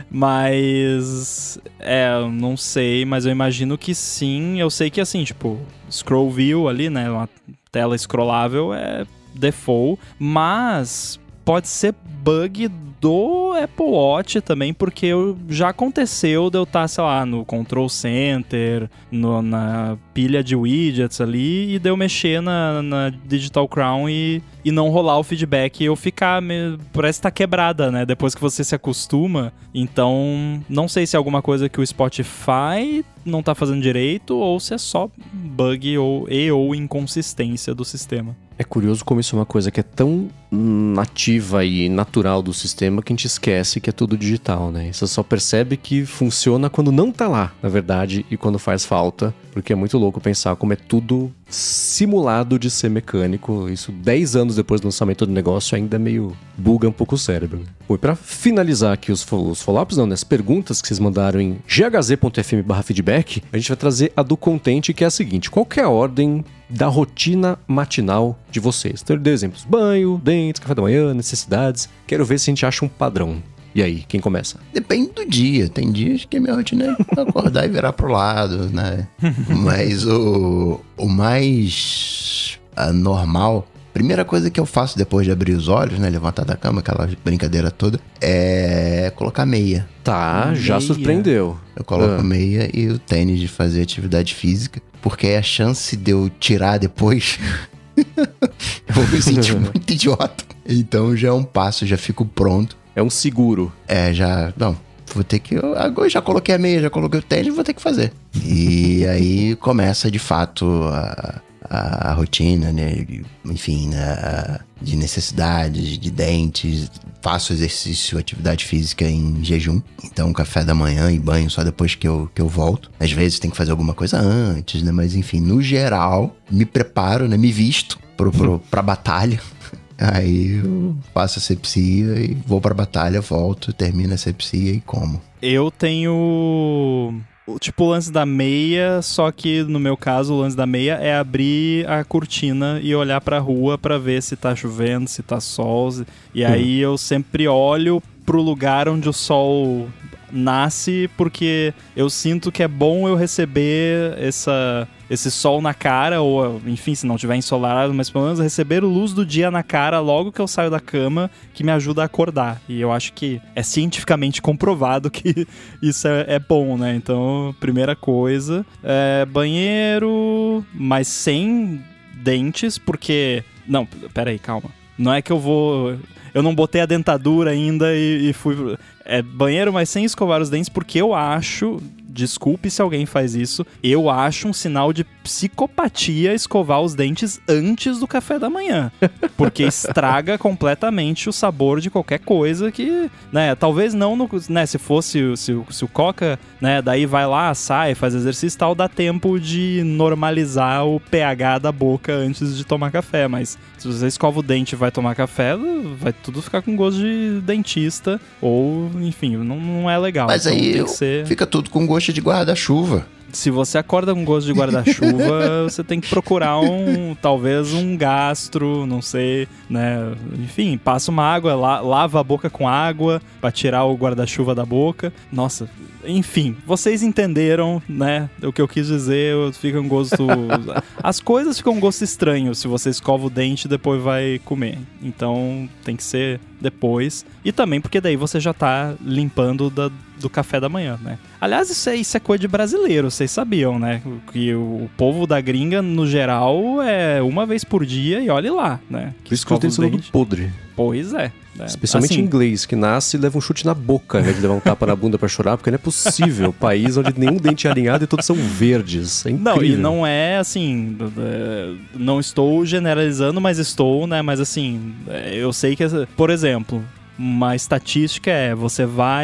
Mas... eu não sei, mas eu imagino que sim. Eu sei que assim, tipo, scroll view ali, né? Uma tela scrollável é default. Mas pode ser bug do Apple Watch também, porque já aconteceu de eu estar, sei lá, no Control Center, na pilha de widgets ali, e de eu mexer na Digital Crown e não rolar o feedback e eu ficar... Parece que tá quebrada, né? Depois que você se acostuma. Então, não sei se é alguma coisa que o Spotify não tá fazendo direito ou se é só bug ou inconsistência do sistema. É curioso como isso é uma coisa que é tão nativa e natural do sistema que a gente esquece que é tudo digital, né? Você só percebe que funciona quando não tá lá, na verdade, e quando faz falta, porque é muito louco pensar como é tudo simulado de ser mecânico. Isso 10 anos depois do lançamento do negócio ainda meio buga um pouco o cérebro. Bom, e pra finalizar aqui os follow-ups, não, né? As perguntas que vocês mandaram em ghz.fm/feedback, a gente vai trazer a do Contente, que é a seguinte: qual que é a ordem da rotina matinal de vocês? Então ele deu exemplos: banho, dentes, café da manhã, necessidades. Quero ver se a gente acha um padrão. E aí, quem começa? Depende do dia. Tem dias que a minha rotina é acordar e virar pro lado, né? Mas o mais normal... Primeira coisa que eu faço depois de abrir os olhos, né? Levantar da cama, aquela brincadeira toda, é colocar meia. Tá, meia. Já surpreendeu. Eu coloco meia e o tênis de fazer atividade física, porque a chance de eu tirar depois... eu vou me sentir muito idiota. Então já é um passo, já fico pronto. É um seguro. Não, vou ter que... Agora já coloquei a meia, já coloquei o tênis, vou ter que fazer. E aí começa de fato a rotina, né? Enfim, de necessidades, de dentes. Faço exercício, atividade física em jejum. Então, café da manhã e banho só depois que eu volto. Às vezes tem que fazer alguma coisa antes, né? Mas enfim, no geral, me preparo, né? Me visto pra batalha. Aí eu faço a sepsia e vou pra batalha, volto, termino a sepsia e como. Eu tenho... tipo o lance da meia, só que no meu caso o lance da meia é abrir a cortina e olhar pra rua pra ver se tá chovendo, se tá sol. E aí eu sempre olho pro lugar onde o sol nasce, porque eu sinto que é bom eu receber esse sol na cara, ou enfim, se não tiver ensolarado, mas pelo menos receber luz do dia na cara logo que eu saio da cama, que me ajuda a acordar. E eu acho que é cientificamente comprovado que isso é bom, né? Então, primeira coisa, banheiro, mas sem dentes, porque... Não, peraí, calma. Não é que eu não botei a dentadura ainda e fui... banheiro, mas sem escovar os dentes, porque eu acho... Desculpe se alguém faz isso. Eu acho um sinal de psicopatia escovar os dentes antes do café da manhã. Porque estraga completamente o sabor de qualquer coisa que... né, talvez não... né, se o Coca... né, daí vai lá, sai, faz exercício e tal, dá tempo de normalizar o pH da boca antes de tomar café. Mas se você escova o dente e vai tomar café, vai tudo ficar com gosto de dentista. Ou, enfim, não é legal. Mas então, aí fica tudo com gosto de guarda-chuva. Se você acorda com gosto de guarda-chuva, você tem que procurar talvez um gastro, não sei, né? Enfim, passa uma água, lava a boca com água pra tirar o guarda-chuva da boca. Nossa, enfim, vocês entenderam, né? O que eu quis dizer, fica um gosto... As coisas ficam um gosto estranho se você escova o dente e depois vai comer. Então, tem que ser depois. E também porque daí você já tá limpando do café da manhã, né? Aliás, isso é coisa de brasileiro, vocês sabiam, né? Que o povo da gringa, no geral, é uma vez por dia e olhe lá, né? Por isso que os dentes são tudo podre. Pois é. Especialmente assim, em inglês, que nasce e leva um chute na boca, ao invés de levar um tapa na bunda pra chorar, porque não é possível. País onde nenhum dente é alinhado e todos são verdes. É incrível. Não, e não é assim, não estou generalizando, mas estou, né? Mas assim, eu sei que, por exemplo, uma estatística é, você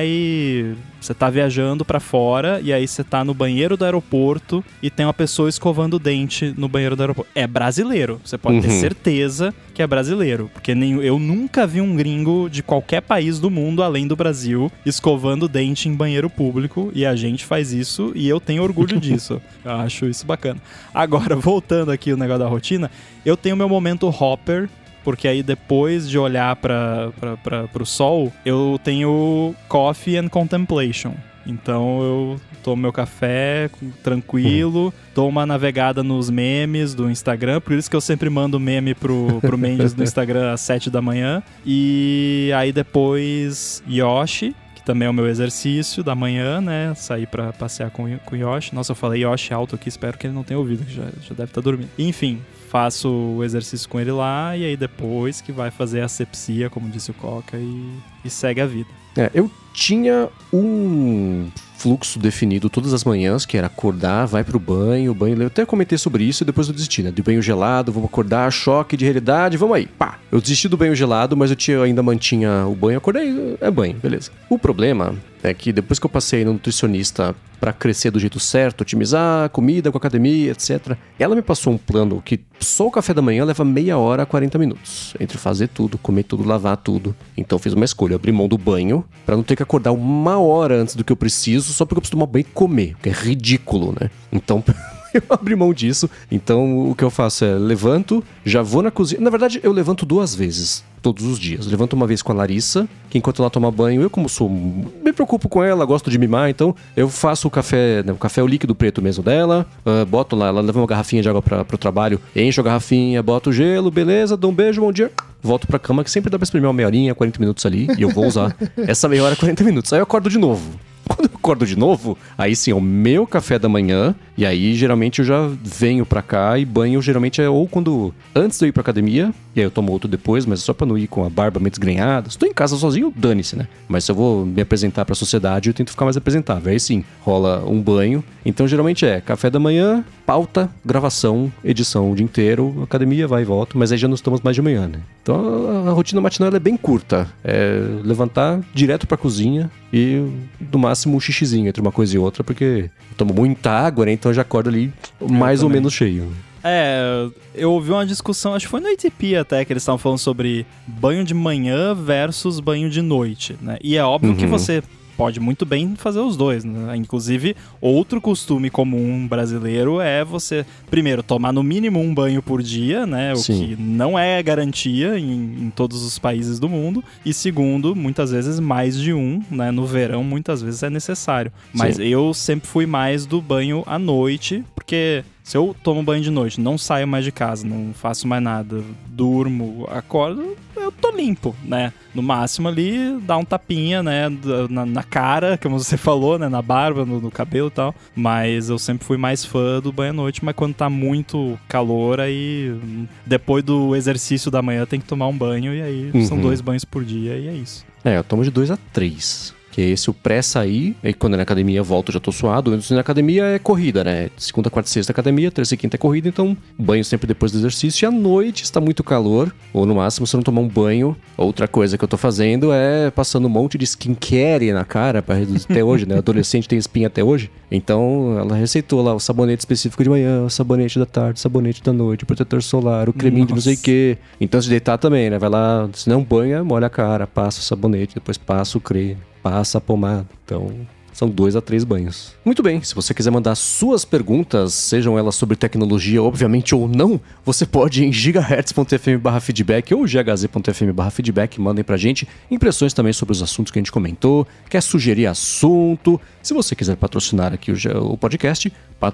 tá viajando pra fora e aí você tá no banheiro do aeroporto e tem uma pessoa escovando o dente no banheiro do aeroporto. É brasileiro, você pode ter certeza que é brasileiro, porque eu nunca vi um gringo de qualquer país do mundo, além do Brasil, escovando o dente em banheiro público, e a gente faz isso e eu tenho orgulho disso. Eu acho isso bacana. Agora, voltando aqui o negócio da rotina, eu tenho meu momento Hopper, porque aí depois de olhar pro sol, eu tenho Coffee and Contemplation. Então eu tomo meu café tranquilo, dou uma navegada nos memes do Instagram, por isso que eu sempre mando meme pro Mendes no Instagram às 7 da manhã. E aí depois Yoshi, que também é o meu exercício da manhã, né? Sair pra passear com o Yoshi. Nossa, eu falei Yoshi alto aqui, espero que ele não tenha ouvido, que já deve estar dormindo. Enfim, faço o exercício com ele lá e aí depois que vai fazer a asepsia, como disse o Coca, e segue a vida. Eu tinha um fluxo definido todas as manhãs, que era acordar, vai pro banho, eu até comentei sobre isso e depois eu desisti, né? De banho gelado, vamos acordar, choque de realidade, vamos aí, pá! Eu desisti do banho gelado, mas eu ainda mantinha o banho, acordei, é banho, beleza. O problema é que depois que eu passei no nutricionista pra crescer do jeito certo, otimizar comida com academia, etc., ela me passou um plano que só o café da manhã leva meia hora a 40 minutos. Entre fazer tudo, comer tudo, lavar tudo. Então eu fiz uma escolha, eu abri mão do banho pra não ter que acordar uma hora antes do que eu preciso, só porque eu preciso tomar banho e comer, que é ridículo, né? Então eu abri mão disso. Então o que eu faço é levanto, já vou na cozinha. Na verdade, eu levanto 2 vezes todos os dias. Levanto uma vez com a Larissa, que enquanto ela toma banho, eu como sou, me preocupo com ela, gosto de mimar, então eu faço o café, né, o café é o líquido preto mesmo dela, boto lá, ela leva uma garrafinha de água pro trabalho, encho a garrafinha, boto o gelo, beleza, dou um beijo, bom dia, volto pra cama, que sempre dá pra exprimir uma meia horinha, 40 minutos ali, e eu vou usar essa meia hora, 40 minutos. Aí eu acordo de novo. Quando eu acordo de novo, aí sim é o meu café da manhã, e aí geralmente eu já venho pra cá e banho geralmente é ou quando antes de eu ir pra academia, e aí eu tomo outro depois, mas só pra não ir com a barba meio desgrenhada. Se tô em casa sozinho, dane-se, né? Mas se eu vou me apresentar pra sociedade, eu tento ficar mais apresentável. Aí sim, rola um banho. Então geralmente é café da manhã, pauta, gravação, edição o dia inteiro, academia, vai e volta, mas aí já não estamos mais de manhã, né? Então a rotina matinal ela é bem curta. É levantar direto pra cozinha e no máximo um xixizinho entre uma coisa e outra, porque eu tomo muita água, né? Então eu já acordo ali mais ou menos cheio. Eu ouvi uma discussão, acho que foi no ATP até, que eles estavam falando sobre banho de manhã versus banho de noite, né? E é óbvio que você pode muito bem fazer os dois, né? Inclusive, outro costume comum brasileiro é você, primeiro, tomar no mínimo um banho por dia, né? O que não é garantia em todos os países do mundo. E segundo, muitas vezes mais de um, né? No verão, muitas vezes é necessário. Mas eu sempre fui mais do banho à noite, porque se eu tomo banho de noite, não saio mais de casa, não faço mais nada, durmo, acordo, eu tô limpo, né? No máximo ali, dá um tapinha, né? Na cara, como você falou, né? Na barba, no cabelo e tal. Mas eu sempre fui mais fã do banho à noite, mas quando tá muito calor, aí depois do exercício da manhã tem que tomar um banho, e aí são 2 banhos por dia, e é isso. Eu tomo de 2 a 3. Que é esse o pré-sair, aí quando é na academia eu volto, já tô suado. Antes na academia é corrida, né? Segunda, quarta e sexta academia, terça e quinta é corrida, então banho sempre depois do exercício. E à noite está muito calor, ou no máximo se eu não tomar um banho. Outra coisa que eu tô fazendo é passando um monte de skincare na cara, pra reduzir até hoje, né? Adolescente tem espinha até hoje. Então ela receitou lá o sabonete específico de manhã, o sabonete da tarde, o sabonete da noite, o protetor solar, o creminho de não sei o quê. Então se deitar também, né? Vai lá, se não banha, molha a cara, passa o sabonete, depois passa o creme, passa a pomada. Então são 2 a 3 banhos. Muito bem, se você quiser mandar suas perguntas, sejam elas sobre tecnologia, obviamente, ou não, você pode ir em gigahertz.fm/feedback ou ghz.fm/feedback, mandem pra gente impressões também sobre os assuntos que a gente comentou, quer sugerir assunto. Se você quiser patrocinar aqui o podcast,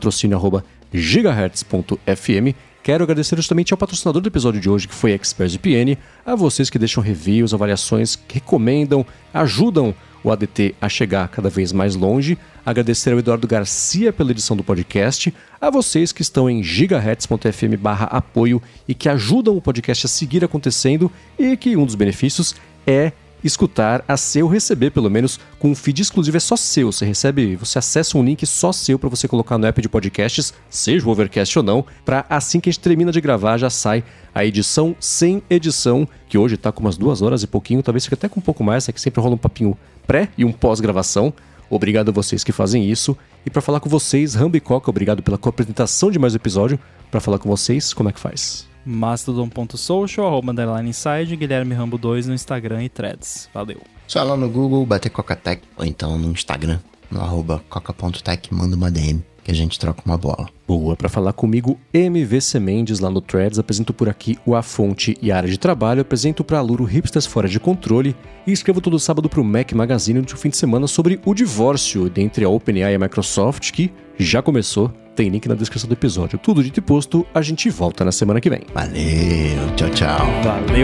patrocínio@gigahertz.fm. Quero agradecer justamente ao patrocinador do episódio de hoje, que foi a ExpressVPN, a vocês que deixam reviews, avaliações, que recomendam, ajudam o ADT a chegar cada vez mais longe. Agradecer ao Eduardo Garcia pela edição do podcast, a vocês que estão em gigahertz.fm/apoio e que ajudam o podcast a seguir acontecendo, e que um dos benefícios é escutar a seu receber, pelo menos, com um feed exclusivo. É só seu, você acessa um link só seu para você colocar no app de podcasts, seja o Overcast ou não, para assim que a gente termina de gravar já sai a edição sem edição, que hoje tá com umas 2 horas e pouquinho, talvez fique até com um pouco mais, é que sempre rola um papinho pré e um pós-gravação. Obrigado a vocês que fazem isso. E para falar com vocês, Rambo e Coca, obrigado pela co-apresentação de mais um episódio. Para falar com vocês, como é que faz? Mastodon.social, @inside, Guilherme Rambo 2 no Instagram e Threads. Valeu. Só lá no Google, bater Coca-Tech, ou então no Instagram, no @coca.tech, manda uma DM, que a gente troca uma bola. Boa, para falar comigo, MVC Mendes lá no Threads, apresento por aqui o A Fonte e a área de trabalho, apresento para Aluro Hipsters Fora de Controle e escrevo todo sábado pro Mac Magazine no fim de semana sobre o divórcio entre a OpenAI e a Microsoft, que já começou. Tem link na descrição do episódio. Tudo dito e posto, a gente volta na semana que vem. Valeu, tchau, tchau. Valeu.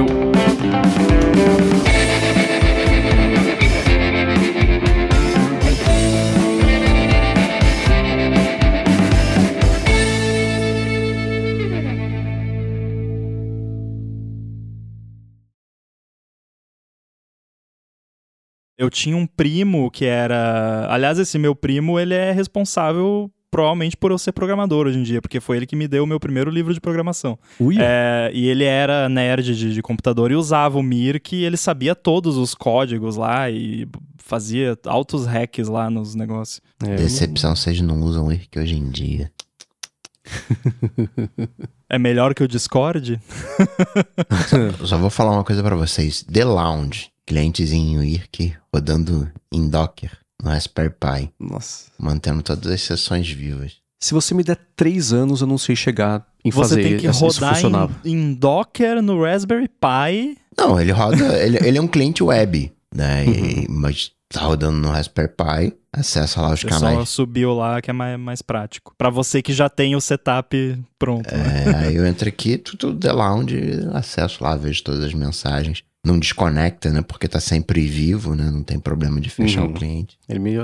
Eu tinha um primo que era... Aliás, esse meu primo, ele é responsável provavelmente por eu ser programador hoje em dia, porque foi ele que me deu o meu primeiro livro de programação. E ele era nerd de computador e usava o Mirk, e ele sabia todos os códigos lá e fazia altos hacks lá nos negócios. Decepção, vocês não usam o Mirk hoje em dia. É melhor que o Discord? Só vou falar uma coisa pra vocês. The Lounge, clientezinho IRC, rodando em Docker, no Raspberry Pi. Nossa. Mantendo todas as sessões vivas. Se você me der 3 anos, eu não sei chegar em Você fazer tem que isso rodar funcionar. em Docker no Raspberry Pi. Não, ele roda... ele é um cliente web, né? Mas tá rodando no Raspberry Pi. Acessa lá os Você canais. só subiu lá, que é mais prático. Pra você que já tem o setup pronto. Né? Aí eu entro aqui, tudo The Lounge, acesso lá, vejo todas as mensagens. Não desconecta, né? Porque tá sempre vivo, né? Não tem problema de fechar o cliente. Ele me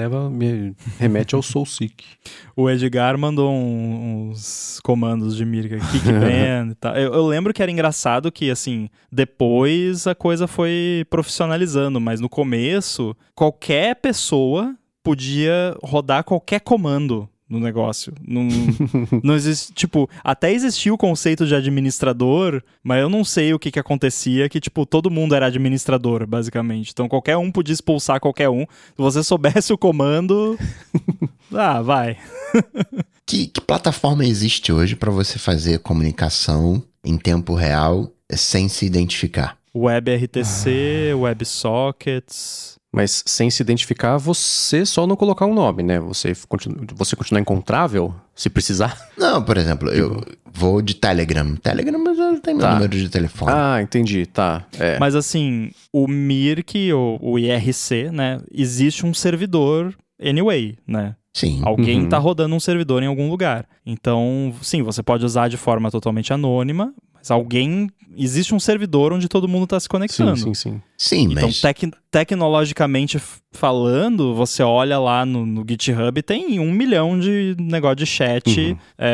remete ao SoulSeek. O Edgar mandou uns comandos de Mirk, kickban e tal. Eu lembro que era engraçado que, assim, depois a coisa foi profissionalizando, mas no começo, qualquer pessoa podia rodar qualquer comando no negócio. Não existe, tipo, até existia o conceito de administrador, mas eu não sei o que acontecia, que, tipo, todo mundo era administrador, basicamente. Então qualquer um podia expulsar qualquer um. Se você soubesse o comando, vai. Que plataforma existe hoje para você fazer comunicação em tempo real sem se identificar? WebRTC, WebSockets... Mas sem se identificar, você só não colocar um nome, né? Você continuar encontrável, se precisar. Não, por exemplo, eu vou de Telegram. Telegram, mas eu tenho meu número de telefone. Ah, entendi, tá. Mas assim, o Mirk, o IRC, né? Existe um servidor anyway, né? Sim. Alguém tá rodando um servidor em algum lugar. Então, sim, você pode usar de forma totalmente anônima, mas existe um servidor onde todo mundo tá se conectando. Sim. Sim, então, mas... tecnologicamente falando, você olha lá no GitHub, tem 1 milhão de negócio de chat.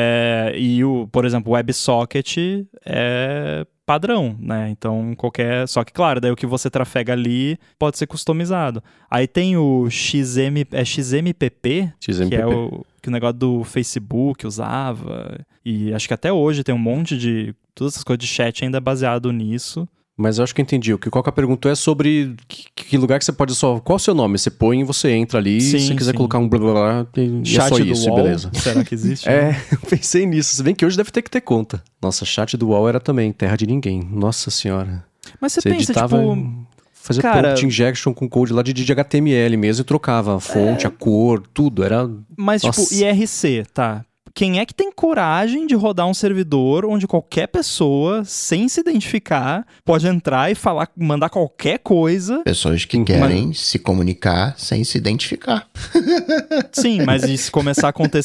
Por exemplo, o WebSocket é padrão, né? Então, Só que, claro, daí o que você trafega ali pode ser customizado. Aí tem o XMPP, que é que o negócio do Facebook usava. E acho que até hoje tem um monte de... Todas essas coisas de chat ainda é baseado nisso. Mas eu acho que eu entendi. O que o Coca perguntou é sobre que lugar que você pode só... Qual é o seu nome? Você põe e você entra ali. Se você quiser colocar um blá blá blá, chat é só do isso, UOL, beleza. Será que existe? Eu pensei nisso. Se bem que hoje deve ter que ter conta. Nossa, chat do UOL era também terra de ninguém. Nossa senhora. Mas você pensa, editava, tipo... Fazia prompt injection com code lá de HTML mesmo e trocava a fonte, a cor, tudo. Era... Mas, tipo, IRC, tá... Quem é que tem coragem de rodar um servidor onde qualquer pessoa, sem se identificar, pode entrar e mandar qualquer coisa? Pessoas que querem se comunicar sem se identificar. Sim, mas e se começar a acontecer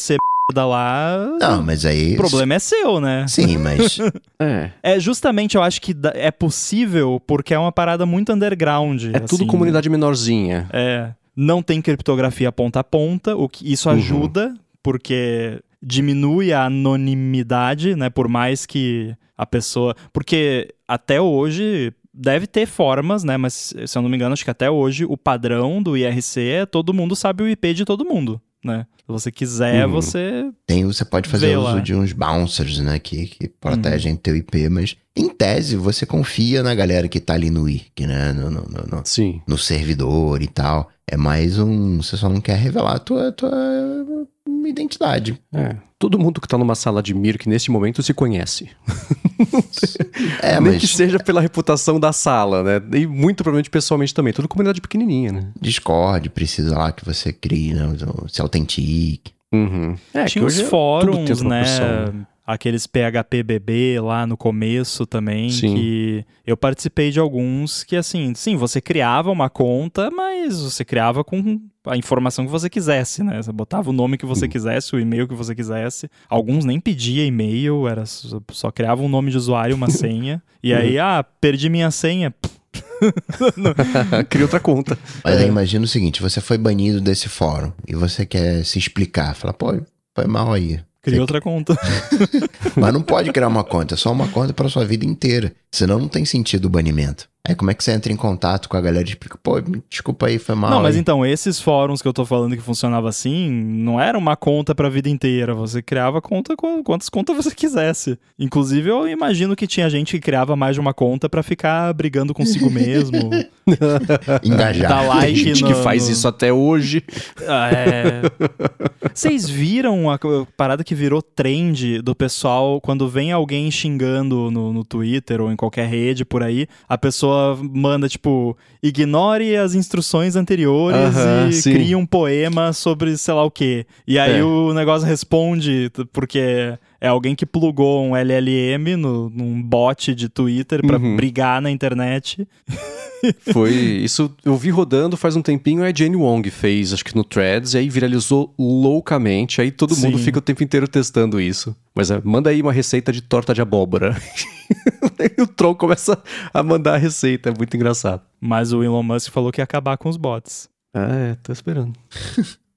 lá... Não, mas aí... O problema é seu, né? Sim, mas... É, justamente, eu acho que é possível porque é uma parada muito underground. É tudo comunidade menorzinha. Não tem criptografia ponta a ponta, isso ajuda, porque diminui a anonimidade, né? Por mais que a pessoa... Porque até hoje... Deve ter formas, né? Mas, se eu não me engano, acho que até hoje o padrão do IRC é todo mundo sabe o IP de todo mundo, né? Se você quiser, você... Você pode fazer uso de uns bouncers, né? Que protegem teu IP, mas em tese você confia na galera que tá ali no IRC, né? No servidor e tal. É mais você só não quer revelar a tua identidade. Todo mundo que tá numa sala de Mirk nesse momento se conhece. Mas... que seja pela reputação da sala, né? E muito provavelmente pessoalmente também. Tudo comunidade pequenininha, né? Discord, precisa lá que você crie, né? Se autentique. Tinha os fóruns, né? Aqueles PHPBB lá no começo também, que eu participei de alguns que, assim, sim, você criava uma conta, mas você criava com a informação que você quisesse, né? Você botava o nome que você quisesse, o e-mail que você quisesse. Alguns nem pedia e-mail, só criava um nome de usuário, uma senha. E aí, perdi minha senha. Cria outra conta. Mas aí imagina o seguinte, você foi banido desse fórum e você quer se explicar. Fala, pô, foi mal aí. Cria outra conta. Mas não pode criar uma conta, é só uma conta para sua vida inteira. Senão não tem sentido o banimento. Aí como é que você entra em contato com a galera e explica, pô, desculpa aí, foi mal. Não, mas aí. então, esses fóruns que eu tô falando que funcionava assim, não era uma conta pra vida inteira. Você criava conta com quantas contas você quisesse. Inclusive, eu imagino que tinha gente que criava mais de uma conta pra ficar brigando consigo mesmo. Engajar. Dar like tem gente que faz isso até hoje. Vocês viram a parada que virou trend do pessoal quando vem alguém xingando no Twitter ou em qualquer rede por aí, a pessoa manda, tipo, ignore as instruções anteriores e cria um poema sobre sei lá o quê. E aí o negócio responde, porque é alguém que plugou um LLM num bot de Twitter pra brigar na internet. Foi isso, eu vi rodando faz um tempinho, a Jane Wong fez, acho que no Threads, e aí viralizou loucamente, aí todo mundo fica o tempo inteiro testando isso. Mas manda aí uma receita de torta de abóbora. E o Tron começa a mandar a receita, é muito engraçado. Mas o Elon Musk falou que ia acabar com os bots. Tô esperando.